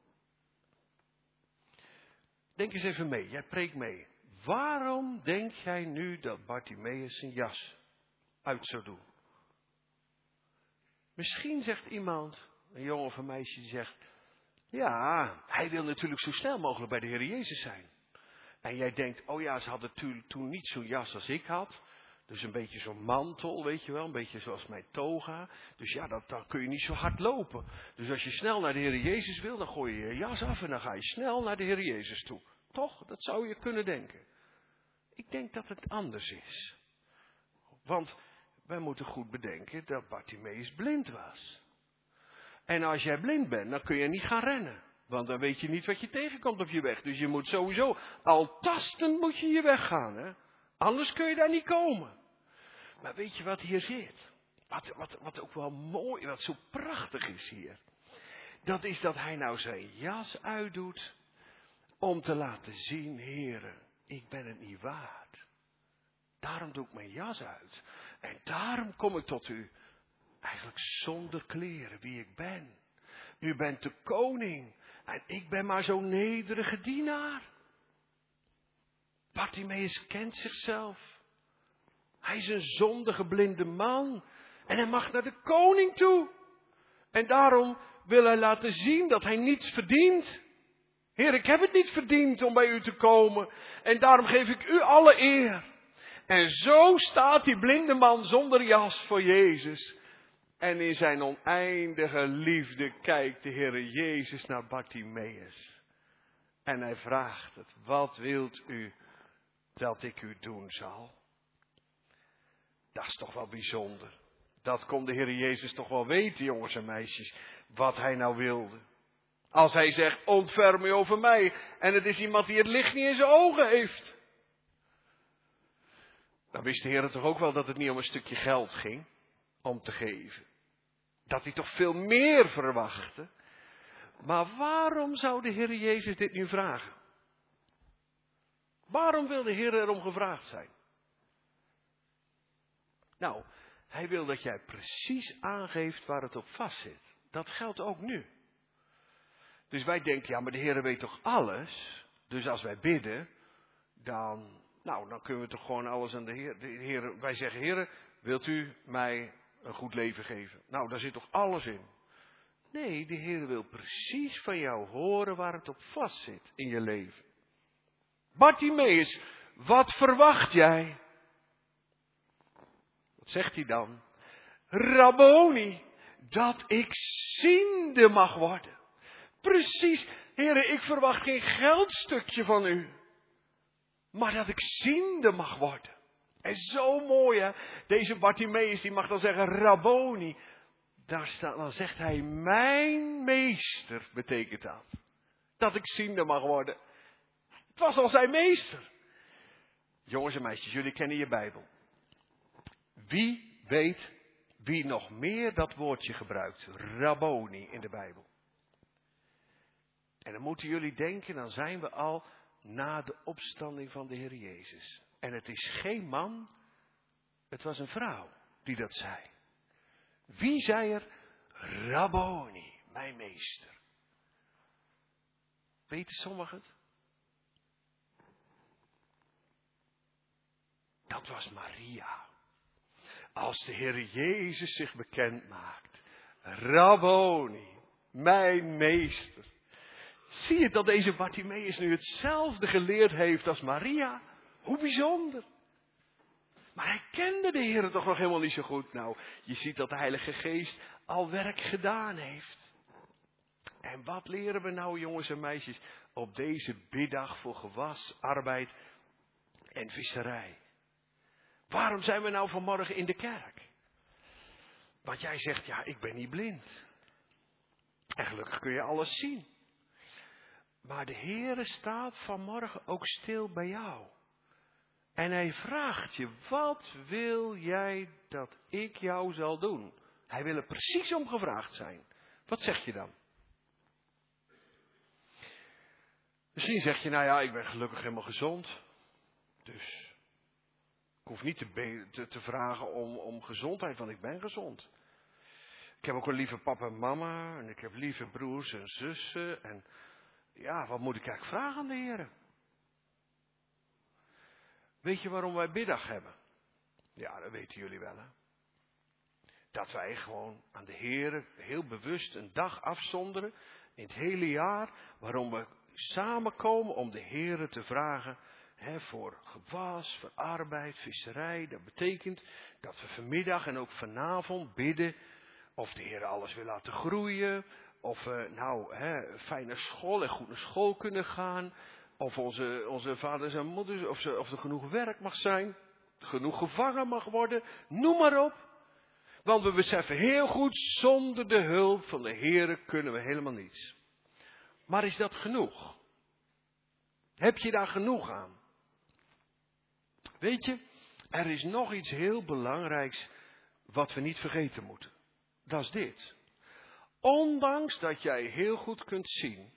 Denk eens even mee, jij preekt mee. Waarom denk jij nu dat Bartimeus zijn jas uit zou doen? Misschien zegt iemand, een jongen of een meisje die zegt, ja, hij wil natuurlijk zo snel mogelijk bij de Heer Jezus zijn. En jij denkt, oh ja, ze hadden toen niet zo'n jas als ik had. Dus een beetje zo'n mantel, weet je wel, een beetje zoals mijn toga. Dus ja, dat, dan kun je niet zo hard lopen. Dus als je snel naar de Heer Jezus wil, dan gooi je je jas af en dan ga je snel naar de Heer Jezus toe. Toch? Dat zou je kunnen denken. Ik denk dat het anders is. Want wij moeten goed bedenken dat Bartimeus blind was. En als jij blind bent, dan kun je niet gaan rennen. Want dan weet je niet wat je tegenkomt op je weg. Dus je moet sowieso, al tastend moet je je weg gaan, hè. Anders kun je daar niet komen. Maar weet je wat hier zit? Wat, wat, wat ook wel mooi, wat zo prachtig is hier. Dat is dat hij nou zijn jas uitdoet. Om te laten zien, heren, ik ben het niet waard. Daarom doe ik mijn jas uit. En daarom kom ik tot u. Eigenlijk zonder kleren, wie ik ben. U bent de koning. En ik ben maar zo'n nederige dienaar. Bartimeus kent zichzelf. Hij is een zondige blinde man. En hij mag naar de koning toe. En daarom wil hij laten zien dat hij niets verdient. Heer, ik heb het niet verdiend om bij u te komen. En daarom geef ik u alle eer. En zo staat die blinde man zonder jas voor Jezus. En in zijn oneindige liefde kijkt de Heer Jezus naar Bartimeus. En hij vraagt het, wat wilt u dat ik u doen zal? Dat is toch wel bijzonder. Dat kon de Heer Jezus toch wel weten, jongens en meisjes, wat hij nou wilde. Als hij zegt, ontferm u over mij. En het is iemand die het licht niet in zijn ogen heeft. Dan wist de Heer toch ook wel dat het niet om een stukje geld ging. Om te geven. Dat hij toch veel meer verwachtte. Maar waarom zou de Heer Jezus dit nu vragen? Waarom wil de Heer erom gevraagd zijn? Nou, hij wil dat jij precies aangeeft waar het op vastzit. Dat geldt ook nu. Dus wij denken, ja, maar de Heer weet toch alles? Dus als wij bidden, dan, nou, dan kunnen we toch gewoon alles aan de Heer. De Heer wij zeggen, Heer, wilt u mij een goed leven geven? Nou, daar zit toch alles in? Nee, de Heer wil precies van jou horen waar het op vastzit in je leven. Bartimeus, wat verwacht jij? Wat zegt hij dan? Rabboni, dat ik ziende mag worden. Precies, Heere, ik verwacht geen geldstukje van u. Maar dat ik ziende mag worden. En zo mooi, hè. Deze Bartimeus, die mag dan zeggen, Rabboni. Daar staat, dan zegt hij, mijn meester, betekent dat. Dat ik ziende mag worden. Het was al zijn meester. Jongens en meisjes, jullie kennen je Bijbel. Wie weet wie nog meer dat woordje gebruikt? Rabboni in de Bijbel. En dan moeten jullie denken, dan zijn we al na de opstanding van de Heer Jezus. En het is geen man, het was een vrouw. die dat zei. Wie zei er? Rabboni, mijn meester. Weten sommigen het? Dat was Maria. Als de Heer Jezus zich bekend maakt. Rabboni, mijn meester. Zie je dat deze Bartimaeus nu hetzelfde geleerd heeft als Maria? Hoe bijzonder. Maar hij kende de Heer toch nog helemaal niet zo goed. Nou, je ziet dat de Heilige Geest al werk gedaan heeft. En wat leren we nou, jongens en meisjes, op deze biddag voor gewas, arbeid en visserij? Waarom zijn we nou vanmorgen in de kerk? Want jij zegt, ja, ik ben niet blind. En gelukkig kun je alles zien. Maar de Heere staat vanmorgen ook stil bij jou. En hij vraagt je, wat wil jij dat ik jou zal doen? Hij wil er precies om gevraagd zijn. Wat zeg je dan? Misschien zeg je, nou ja, ik ben gelukkig helemaal gezond. Dus ik hoef niet te, be- te, te vragen om, om gezondheid, want ik ben gezond. Ik heb ook een lieve papa en mama. En ik heb lieve broers en zussen. En ja, wat moet ik eigenlijk vragen aan de Heer? Weet je waarom wij biddag hebben? Ja, dat weten jullie wel, hè. Dat wij gewoon aan de Heer heel bewust een dag afzonderen in het hele jaar. Waarom we samenkomen om de Heer te vragen. Hè, voor gewas, voor arbeid, visserij. Dat betekent dat we vanmiddag en ook vanavond bidden. Of de Heer alles wil laten groeien. Of we nou hè, fijn naar school en goed naar school kunnen gaan. Of onze, onze vaders en moeders, of, ze, of er genoeg werk mag zijn. Genoeg gevangen mag worden. Noem maar op. Want we beseffen heel goed, zonder de hulp van de Heer kunnen we helemaal niets. Maar is dat genoeg? Heb je daar genoeg aan? Weet je, er is nog iets heel belangrijks wat we niet vergeten moeten. Dat is dit. Ondanks dat jij heel goed kunt zien,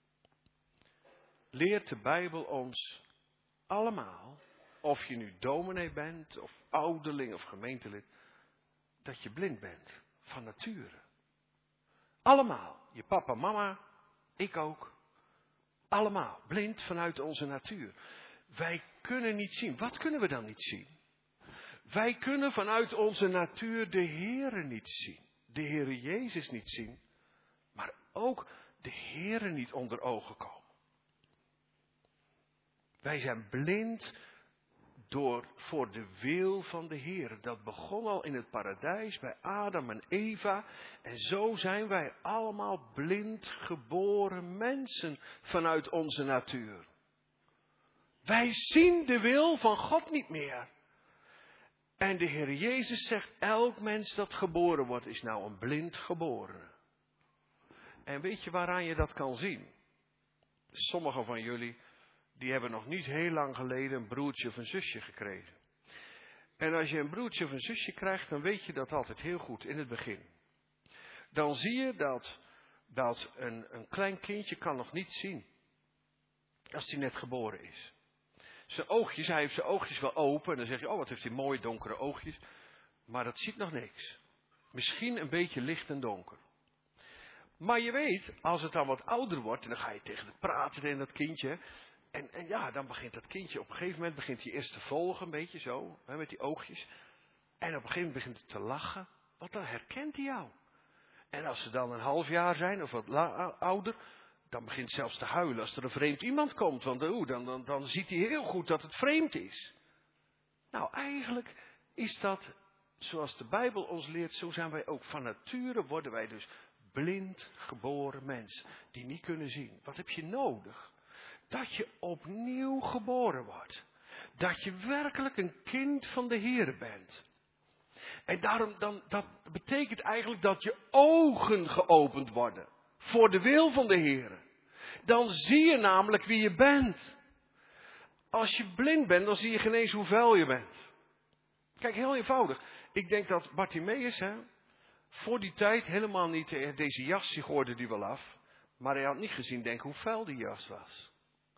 leert de Bijbel ons allemaal, of je nu dominee bent, of ouderling of gemeentelid, dat je blind bent van nature. Allemaal. Je papa, mama, ik ook. Allemaal. Blind vanuit onze natuur. Wij kunnen niet zien. Wat kunnen we dan niet zien? Wij kunnen vanuit onze natuur de Heere niet zien. De Heere Jezus niet zien. Maar ook de Heere niet onder ogen komen. Wij zijn blind door, voor de wil van de Heer. Dat begon al in het paradijs bij Adam en Eva. En zo zijn wij allemaal blind geboren mensen vanuit onze natuur. Wij zien de wil van God niet meer. En de Heer Jezus zegt, elk mens dat geboren wordt is nou een blind geborene. En weet je waaraan je dat kan zien? Sommigen van jullie, die hebben nog niet heel lang geleden een broertje of een zusje gekregen. En als je een broertje of een zusje krijgt, dan weet je dat altijd heel goed in het begin. Dan zie je dat, dat een, een klein kindje kan nog niet zien. Als hij net geboren is. Zijn oogjes, hij heeft zijn oogjes wel open. En dan zeg je, oh wat heeft hij mooie donkere oogjes. Maar dat ziet nog niks. Misschien een beetje licht en donker. Maar je weet, als het dan wat ouder wordt, en dan ga je tegen het praten tegen dat kindje. En, en ja, dan begint dat kindje, op een gegeven moment begint hij eerst te volgen, een beetje zo, hè, met die oogjes. En op een gegeven moment begint hij te lachen, want dan herkent hij jou. En als ze dan een half jaar zijn, of wat la- ouder, dan begint hij zelfs te huilen als er een vreemd iemand komt. Want uh, dan, dan, dan ziet hij heel goed dat het vreemd is. Nou, eigenlijk is dat, zoals de Bijbel ons leert, zo zijn wij ook. Van nature worden wij dus blind geboren mensen, die niet kunnen zien. Wat heb je nodig? Dat je opnieuw geboren wordt. Dat je werkelijk een kind van de Heer bent. En daarom, dan, dat betekent eigenlijk dat je ogen geopend worden. Voor de wil van de Heer. Dan zie je namelijk wie je bent. Als je blind bent, dan zie je geen eens hoe vuil je bent. Kijk, heel eenvoudig. Ik denk dat Bartimaeus, hè, voor die tijd helemaal niet deze jas, die gooide die wel af. Maar hij had niet gezien, denk hoe vuil die jas was.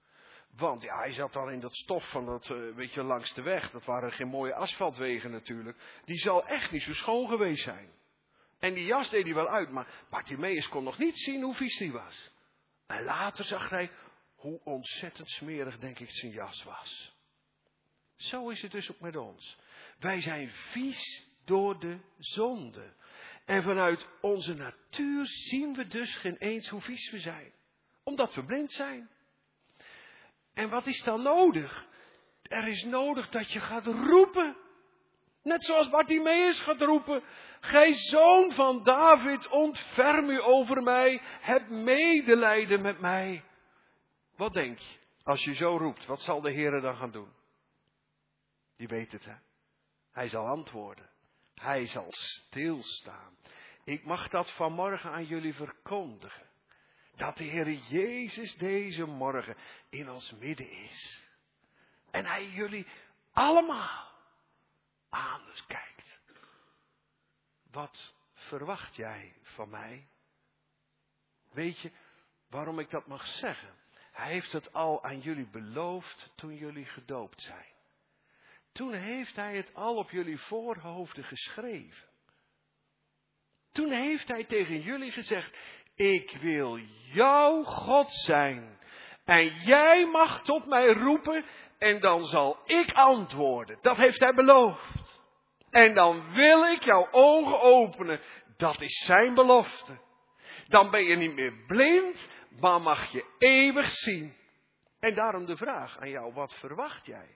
Want ja, hij zat dan in dat stof van dat, uh, weet je, langs de weg. Dat waren geen mooie asfaltwegen natuurlijk. Die zal echt niet zo schoon geweest zijn. En die jas deed hij wel uit, maar Bartimeus kon nog niet zien hoe vies die was. En later zag hij hoe ontzettend smerig, denk ik, zijn jas was. Zo is het dus ook met ons. Wij zijn vies door de zonde. En vanuit onze natuur zien we dus geen eens hoe vies we zijn. Omdat we blind zijn. En wat is dan nodig? Er is nodig dat je gaat roepen. Net zoals Bartimeus gaat roepen. Gij zoon van David, ontferm u over mij. Heb medelijden met mij. Wat denk je? Als je zo roept, wat zal de Heer dan gaan doen? Die weet het, hè? Hij zal antwoorden. Hij zal stilstaan. Ik mag dat vanmorgen aan jullie verkondigen. Dat de Heer Jezus deze morgen in ons midden is. En hij jullie allemaal aankijkt. Wat verwacht jij van mij? Weet je waarom ik dat mag zeggen? Hij heeft het al aan jullie beloofd toen jullie gedoopt zijn. Toen heeft hij het al op jullie voorhoofden geschreven. Toen heeft hij tegen jullie gezegd, ik wil jouw God zijn. En jij mag tot mij roepen en dan zal ik antwoorden. Dat heeft hij beloofd. En dan wil ik jouw ogen openen. Dat is zijn belofte. Dan ben je niet meer blind, maar mag je eeuwig zien. En daarom de vraag aan jou, wat verwacht jij?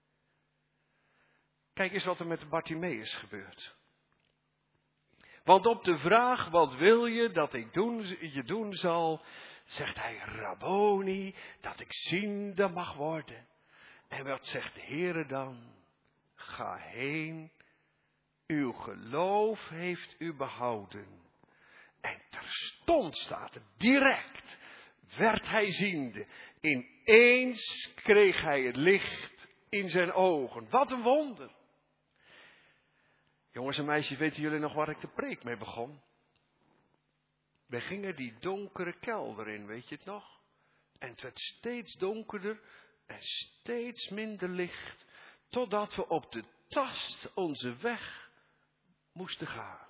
Kijk eens wat er met Bartimeus gebeurt. Want op de vraag, wat wil je dat ik doen, je doen zal, zegt hij, Rabboni, dat ik ziende mag worden. En wat zegt de Heere dan? Ga heen, uw geloof heeft u behouden. En terstond staat het, direct werd hij ziende. Ineens kreeg hij het licht in zijn ogen. Wat een wonder. Jongens en meisjes, weten jullie nog waar ik de preek mee begon? We gingen die donkere kelder in, weet je het nog? En het werd steeds donkerder en steeds minder licht. Totdat we op de tast onze weg moesten gaan.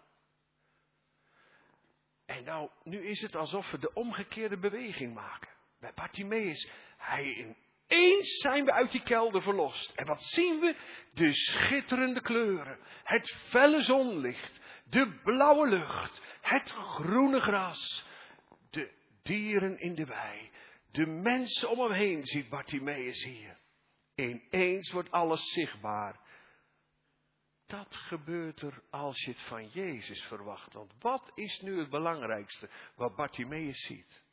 En nou, nu is het alsof we de omgekeerde beweging maken. Bij Bartimeus, hij ineens zijn we uit die kelder verlost. En wat zien we? De schitterende kleuren, het felle zonlicht, de blauwe lucht, het groene gras, de dieren in de wei, de mensen om hem heen ziet Bartimeus hier. Ineens wordt alles zichtbaar. Dat gebeurt er als je het van Jezus verwacht. Want wat is nu het belangrijkste wat Bartimeus ziet?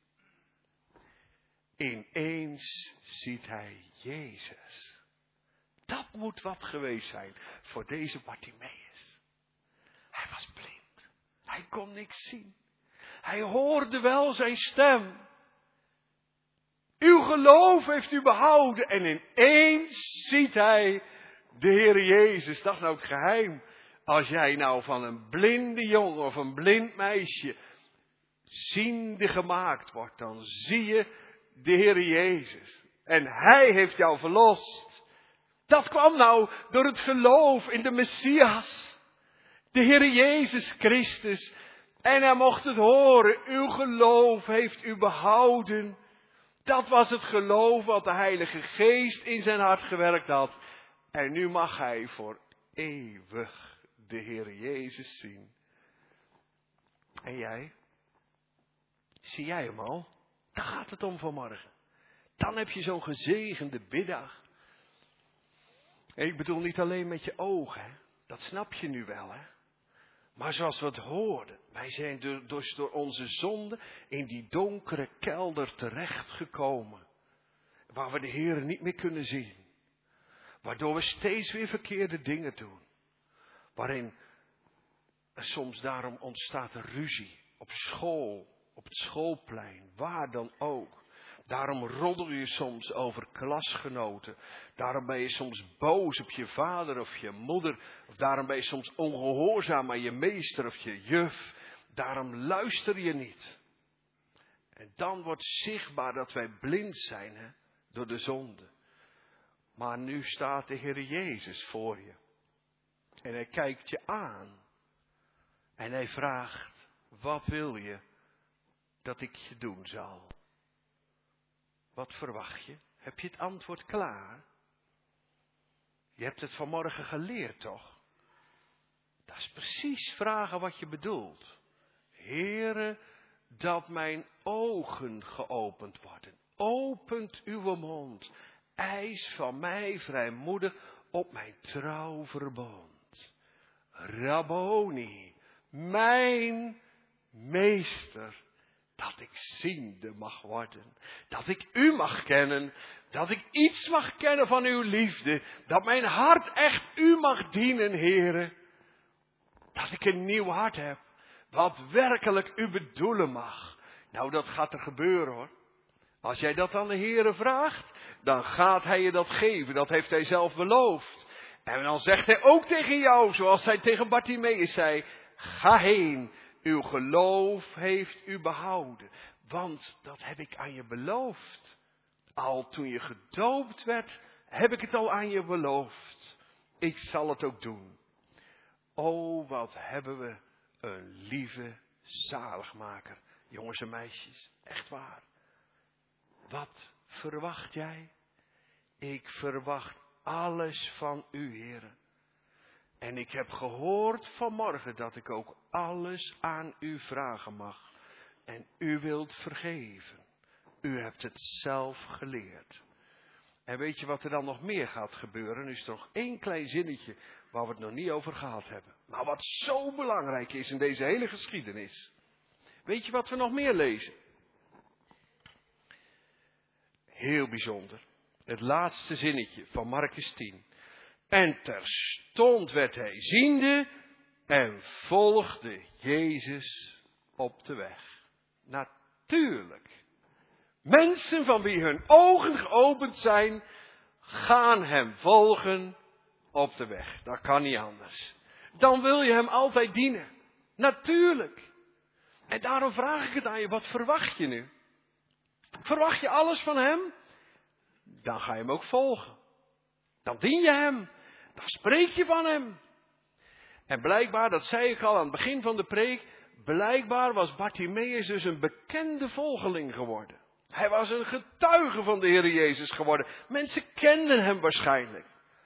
Ineens ziet hij Jezus. Dat moet wat geweest zijn voor deze Bartimeus. Hij was blind. Hij kon niks zien. Hij hoorde wel zijn stem. Uw geloof heeft u behouden. En ineens ziet hij de Heer Jezus. Dat is nou het geheim. Als jij nou van een blinde jongen of een blind meisje ziende gemaakt wordt, dan zie je de Heer Jezus. En hij heeft jou verlost. Dat kwam nou door het geloof in de Messias. De Heer Jezus Christus. En hij mocht het horen. Uw geloof heeft u behouden. Dat was het geloof wat de Heilige Geest in zijn hart gewerkt had. En nu mag hij voor eeuwig de Heer Jezus zien. En jij? Zie jij hem al? Daar gaat het om vanmorgen. Dan heb je zo'n gezegende middag. Ik bedoel niet alleen met je ogen. Hè? Dat snap je nu wel. Hè? Maar zoals we het hoorden. Wij zijn dus door onze zonde in die donkere kelder terechtgekomen. Waar we de Heer niet meer kunnen zien. Waardoor we steeds weer verkeerde dingen doen. Waarin er soms daarom ontstaat een ruzie. Op school. Op het schoolplein, waar dan ook. Daarom roddel je soms over klasgenoten. Daarom ben je soms boos op je vader of je moeder. Of daarom ben je soms ongehoorzaam aan je meester of je juf. Daarom luister je niet. En dan wordt zichtbaar dat wij blind zijn. Hè? door de zonde. Maar nu staat de Heer Jezus voor je. En hij kijkt je aan. En hij vraagt, wat wil je dat ik je doen zal? Wat verwacht je? Heb je het antwoord klaar? Je hebt het vanmorgen geleerd, toch? Dat is precies vragen wat je bedoelt. Heere, dat mijn ogen geopend worden. Opent uw mond. Eis van mij vrijmoedig op mijn trouw verbond. Rabboni, mijn meester. Dat ik ziende mag worden. Dat ik u mag kennen. Dat ik iets mag kennen van uw liefde. Dat mijn hart echt u mag dienen, Heere. Dat ik een nieuw hart heb. Wat werkelijk u bedoelen mag. Nou, dat gaat er gebeuren, hoor. Als jij dat aan de Heere vraagt, dan gaat hij je dat geven. Dat heeft hij zelf beloofd. En dan zegt hij ook tegen jou, zoals hij tegen Bartimeus zei. Ga heen. Uw geloof heeft u behouden. Want dat heb ik aan je beloofd. Al toen je gedoopt werd, heb ik het al aan je beloofd. Ik zal het ook doen. O, wat hebben we een lieve zaligmaker. Jongens en meisjes, echt waar. Wat verwacht jij? Ik verwacht alles van u, Heere. En ik heb gehoord vanmorgen dat ik ook alles aan u vragen mag. En u wilt vergeven. U hebt het zelf geleerd. En weet je wat er dan nog meer gaat gebeuren? Nu is er nog één klein zinnetje waar we het nog niet over gehad hebben. Maar wat zo belangrijk is in deze hele geschiedenis. Weet je wat we nog meer lezen? Heel bijzonder. Het laatste zinnetje van Markus tien. En terstond werd hij ziende en volgde Jezus op de weg. Natuurlijk. Mensen van wie hun ogen geopend zijn, gaan hem volgen op de weg. Dat kan niet anders. Dan wil je hem altijd dienen. Natuurlijk. En daarom vraag ik het aan je, wat verwacht je nu? Verwacht je alles van hem? Dan ga je hem ook volgen. Dan dien je hem. Dan spreek je van hem. En blijkbaar, dat zei ik al aan het begin van de preek, blijkbaar was Bartimeus dus een bekende volgeling geworden. Hij was een getuige van de Heer Jezus geworden. Mensen kenden hem waarschijnlijk.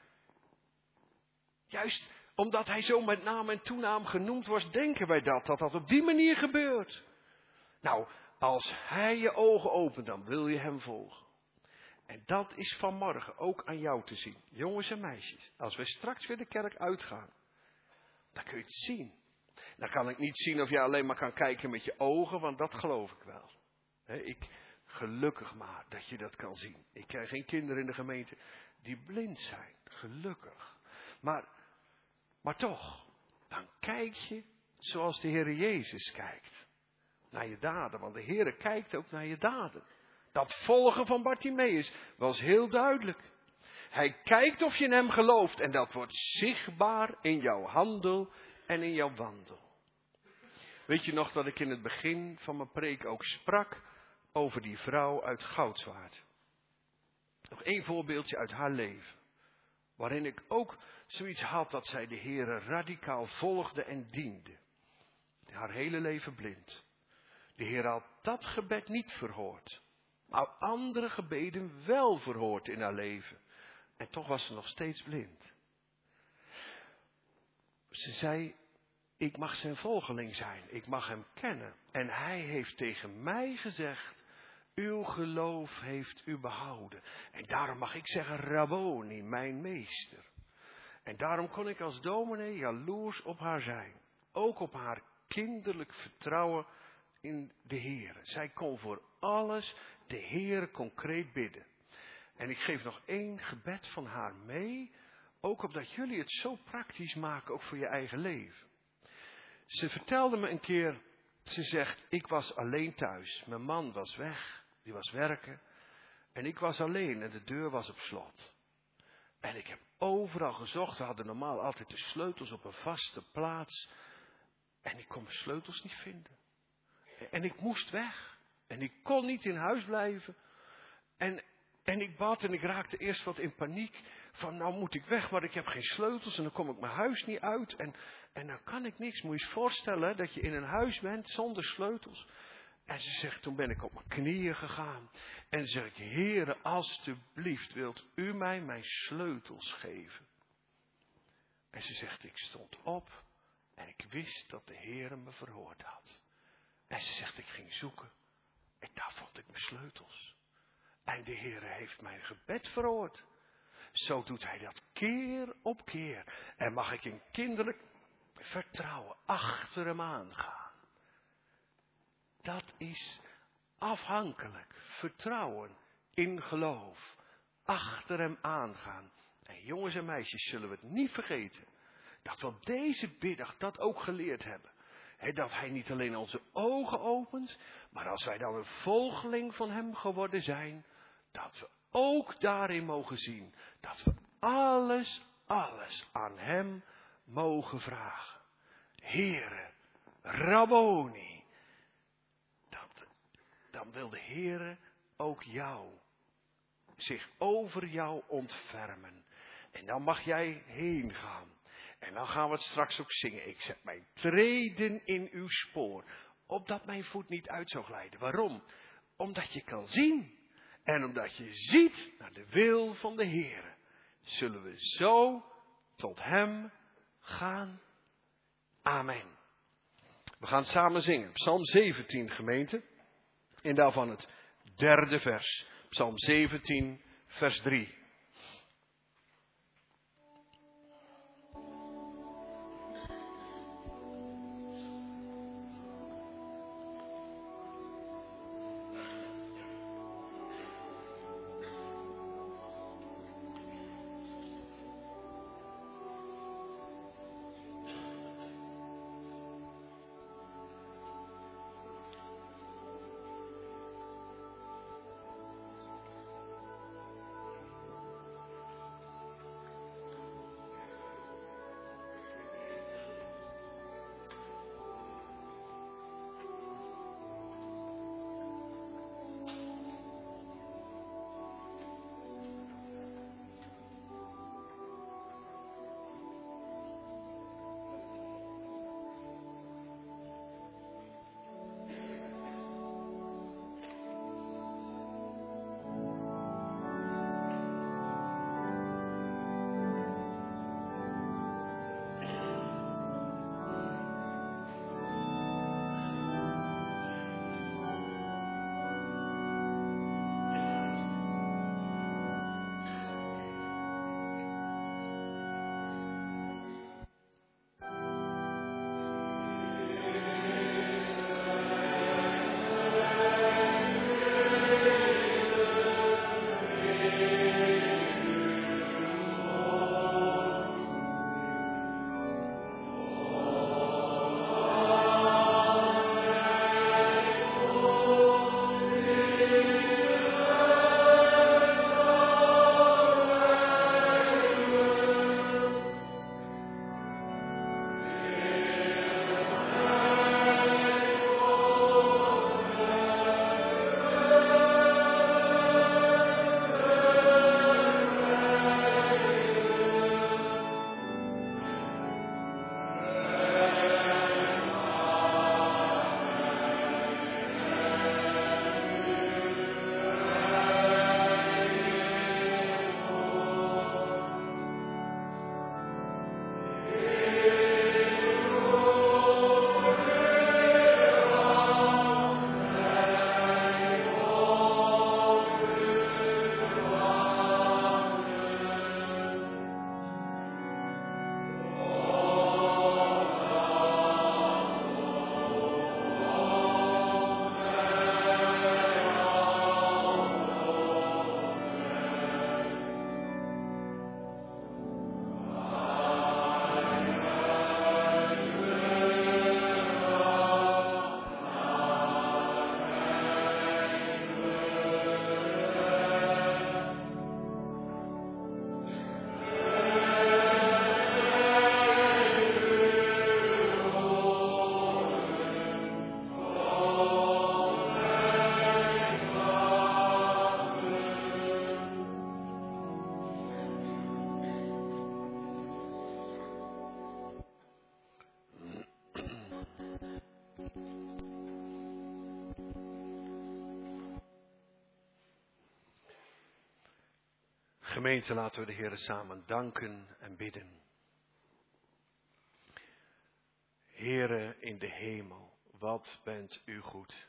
Juist omdat hij zo met naam en toenaam genoemd was, denken wij dat, dat dat op die manier gebeurt. Nou, als hij je ogen opent, dan wil je hem volgen. En dat is vanmorgen ook aan jou te zien. Jongens en meisjes, als wij straks weer de kerk uitgaan, dan kun je het zien. Dan kan ik niet zien of je alleen maar kan kijken met je ogen, want dat geloof ik wel. He, ik, gelukkig maar dat je dat kan zien. Ik ken geen kinderen in de gemeente die blind zijn. Gelukkig. Maar, maar toch, dan kijk je zoals de Heer Jezus kijkt. Naar je daden, want de Heer kijkt ook naar je daden. Dat volgen van Bartimeus was heel duidelijk. Hij kijkt of je in hem gelooft en dat wordt zichtbaar in jouw handel en in jouw wandel. Weet je nog dat ik in het begin van mijn preek ook sprak over die vrouw uit Goudswaard. Nog één voorbeeldje uit haar leven. Waarin ik ook zoiets had dat zij de Heere radicaal volgde en diende. Haar hele leven blind. De Heer had dat gebed niet verhoord. Maar andere gebeden wel verhoord in haar leven. En toch was ze nog steeds blind. Ze zei, ik mag zijn volgeling zijn. Ik mag hem kennen. En hij heeft tegen mij gezegd, uw geloof heeft u behouden. En daarom mag ik zeggen, Rabboni, mijn meester. En daarom kon ik als dominee jaloers op haar zijn. Ook op haar kinderlijk vertrouwen in de Heer. Zij kon voor alles de Heer concreet bidden. En ik geef nog één gebed van haar mee. Ook opdat jullie het zo praktisch maken, ook voor je eigen leven. Ze vertelde me een keer, ze zegt, ik was alleen thuis. Mijn man was weg, die was werken. En ik was alleen en de deur was op slot. En ik heb overal gezocht, we hadden normaal altijd de sleutels op een vaste plaats. En ik kon mijn sleutels niet vinden. En ik moest weg. En ik kon niet in huis blijven. En En ik bad en ik raakte eerst wat in paniek. Van nou moet ik weg, maar ik heb geen sleutels en dan kom ik mijn huis niet uit. En, en dan kan ik niks. Moet je je voorstellen dat je in een huis bent zonder sleutels. En ze zegt, toen ben ik op mijn knieën gegaan. En zeg ik, Heere, alstublieft, wilt u mij mijn sleutels geven? En ze zegt, ik stond op en ik wist dat de Heere me verhoord had. En ze zegt, ik ging zoeken. En daar vond ik mijn sleutels. En de Heere heeft mijn gebed verhoord. Zo doet hij dat keer op keer. En mag ik in kinderlijk vertrouwen achter hem aangaan. Dat is afhankelijk. Vertrouwen in geloof. Achter hem aangaan. En jongens en meisjes, zullen we het niet vergeten. Dat we op deze middag dat ook geleerd hebben. He, dat hij niet alleen onze ogen opent. Maar als wij dan een volgeling van hem geworden zijn. Dat we ook daarin mogen zien. Dat we alles, alles aan hem mogen vragen. Heere, Rabboni. Dat, dan wil de Heere ook jou. Zich over jou ontfermen. En dan mag jij heen gaan. En dan gaan we het straks ook zingen. Ik zet mijn treden in uw spoor. Opdat mijn voet niet uit zou glijden. Waarom? Omdat je kan zien. En omdat je ziet naar de wil van de Heer. Zullen we zo tot hem gaan. Amen. We gaan samen zingen. Psalm zeventien, gemeente. En daarvan het derde vers. Psalm zeventien, vers drie. Gemeente, laten we de Heere samen danken en bidden. Heere in de hemel, wat bent u goed.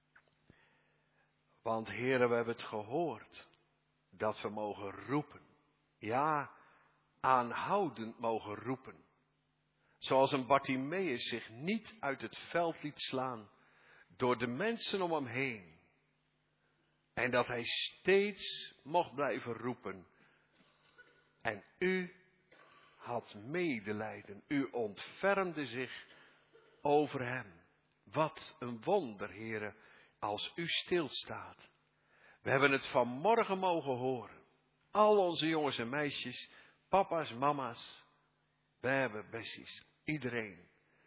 Want Heere, we hebben het gehoord dat we mogen roepen. Ja, aanhoudend mogen roepen. Zoals een Bartimeus zich niet uit het veld liet slaan door de mensen om hem heen. En dat hij steeds mocht blijven roepen. En u had medelijden. U ontfermde zich over hem. Wat een wonder, Heere, als u stilstaat. We hebben het vanmorgen mogen horen. Al onze jongens en meisjes, papa's, mama's, we hebben bessies, iedereen.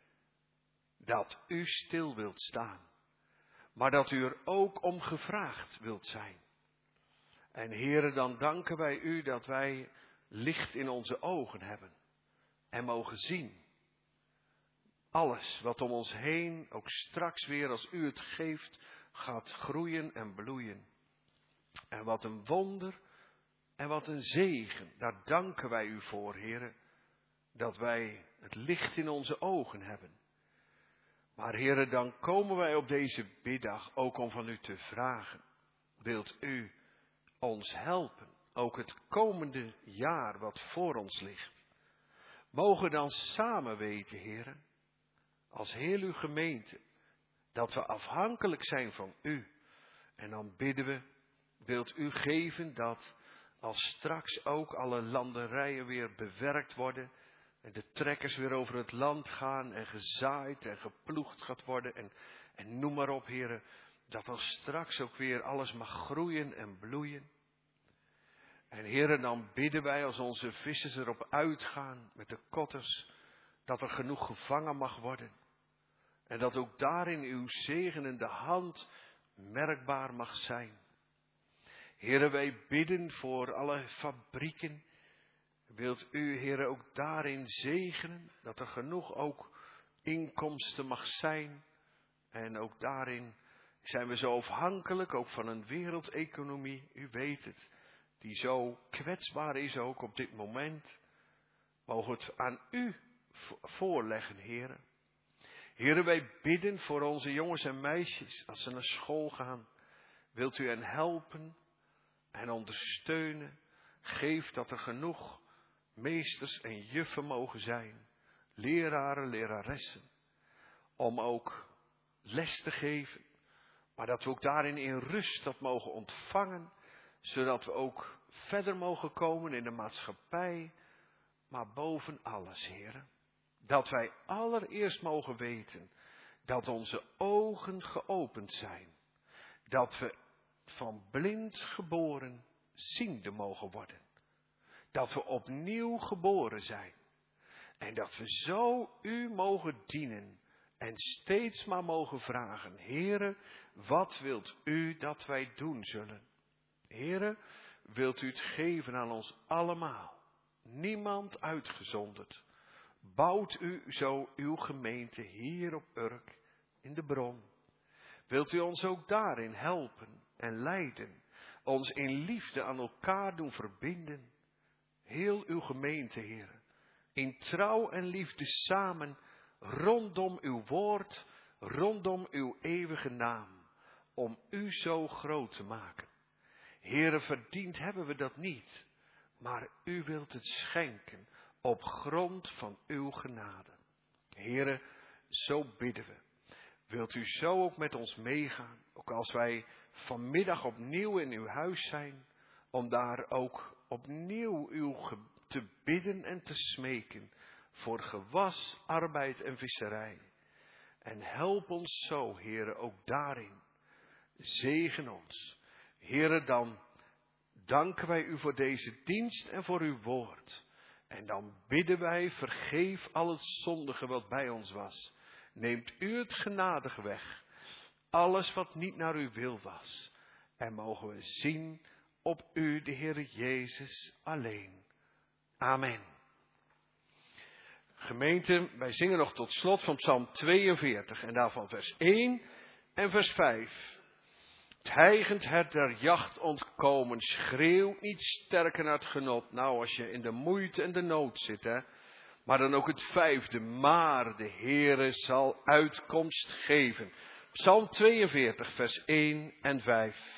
Dat u stil wilt staan. Maar dat u er ook om gevraagd wilt zijn. En Heere, dan danken wij u dat wij licht in onze ogen hebben. En mogen zien. Alles wat om ons heen, ook straks weer als u het geeft, gaat groeien en bloeien. En wat een wonder en wat een zegen. Daar danken wij u voor, Heere. Dat wij het licht in onze ogen hebben. Maar Heere, dan komen wij op deze biddag ook om van u te vragen. Wilt u ons helpen, ook het komende jaar wat voor ons ligt. Mogen dan samen weten, Heere, als heel uw gemeente, dat we afhankelijk zijn van u. En dan bidden we, wilt u geven dat als straks ook alle landerijen weer bewerkt worden. En de trekkers weer over het land gaan en gezaaid en geploegd gaat worden. En, en noem maar op, Heere, dat als straks ook weer alles mag groeien en bloeien. En Heere, dan bidden wij als onze vissers erop uitgaan met de kotters, dat er genoeg gevangen mag worden. En dat ook daarin uw zegenende hand merkbaar mag zijn. Heere, wij bidden voor alle fabrieken. Wilt u, Heere, ook daarin zegenen, dat er genoeg ook inkomsten mag zijn. En ook daarin zijn we zo afhankelijk, ook van een wereldeconomie, u weet het, die zo kwetsbaar is ook op dit moment. Mogen we het aan u voorleggen, Heere. Heere, wij bidden voor onze jongens en meisjes, als ze naar school gaan. Wilt u hen helpen en ondersteunen. Geef dat er genoeg meesters en juffen mogen zijn. Leraren, leraressen. Om ook les te geven. Maar dat we ook daarin in rust dat mogen ontvangen. Zodat we ook verder mogen komen in de maatschappij. Maar boven alles, Heere. Dat wij allereerst mogen weten dat onze ogen geopend zijn. Dat we van blind geboren ziende mogen worden. Dat we opnieuw geboren zijn. En dat we zo u mogen dienen. En steeds maar mogen vragen. Heere, wat wilt u dat wij doen zullen? Heere, wilt u het geven aan ons allemaal? Niemand uitgezonderd. Bouwt u zo uw gemeente hier op Urk in de bron. Wilt u ons ook daarin helpen en leiden. Ons in liefde aan elkaar doen verbinden. Heel uw gemeente, Heer. In trouw en liefde samen. Rondom uw woord. Rondom uw eeuwige naam. Om u zo groot te maken. Heere, verdiend hebben we dat niet. Maar u wilt het schenken. Op grond van uw genade. Heere, zo bidden we. Wilt u zo ook met ons meegaan. Ook als wij vanmiddag opnieuw in uw huis zijn. Om daar ook opnieuw uw te bidden en te smeken. Voor gewas, arbeid en visserij. En help ons zo, Heere, ook daarin. Zegen ons. Heere, dan danken wij u voor deze dienst en voor uw woord. En dan bidden wij, vergeef al het zondige wat bij ons was. Neemt u het genadig weg. Alles wat niet naar uw wil was. En mogen we zien op u, de Heer Jezus, alleen. Amen. Gemeente, wij zingen nog tot slot van Psalm tweeënveertig. En daarvan vers één en vers vijf. Tijgend het der jacht ontkomen, schreeuwt niet sterker naar het genot. Nou, als je in de moeite en de nood zit, hè. Maar dan ook het vijfde, maar de Heere zal uitkomst geven. Psalm tweeënveertig, vers één en vijf.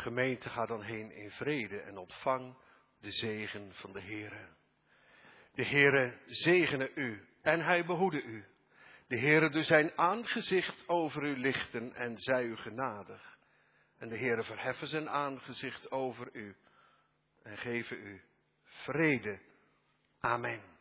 gemeente, ga dan heen in vrede en ontvang de zegen van de Heere. De Heere zegene u en hij behoede u. De Heere doe zijn aangezicht over u lichten en zij u genadig. En de Heere verheffen zijn aangezicht over u en geven u vrede. Amen.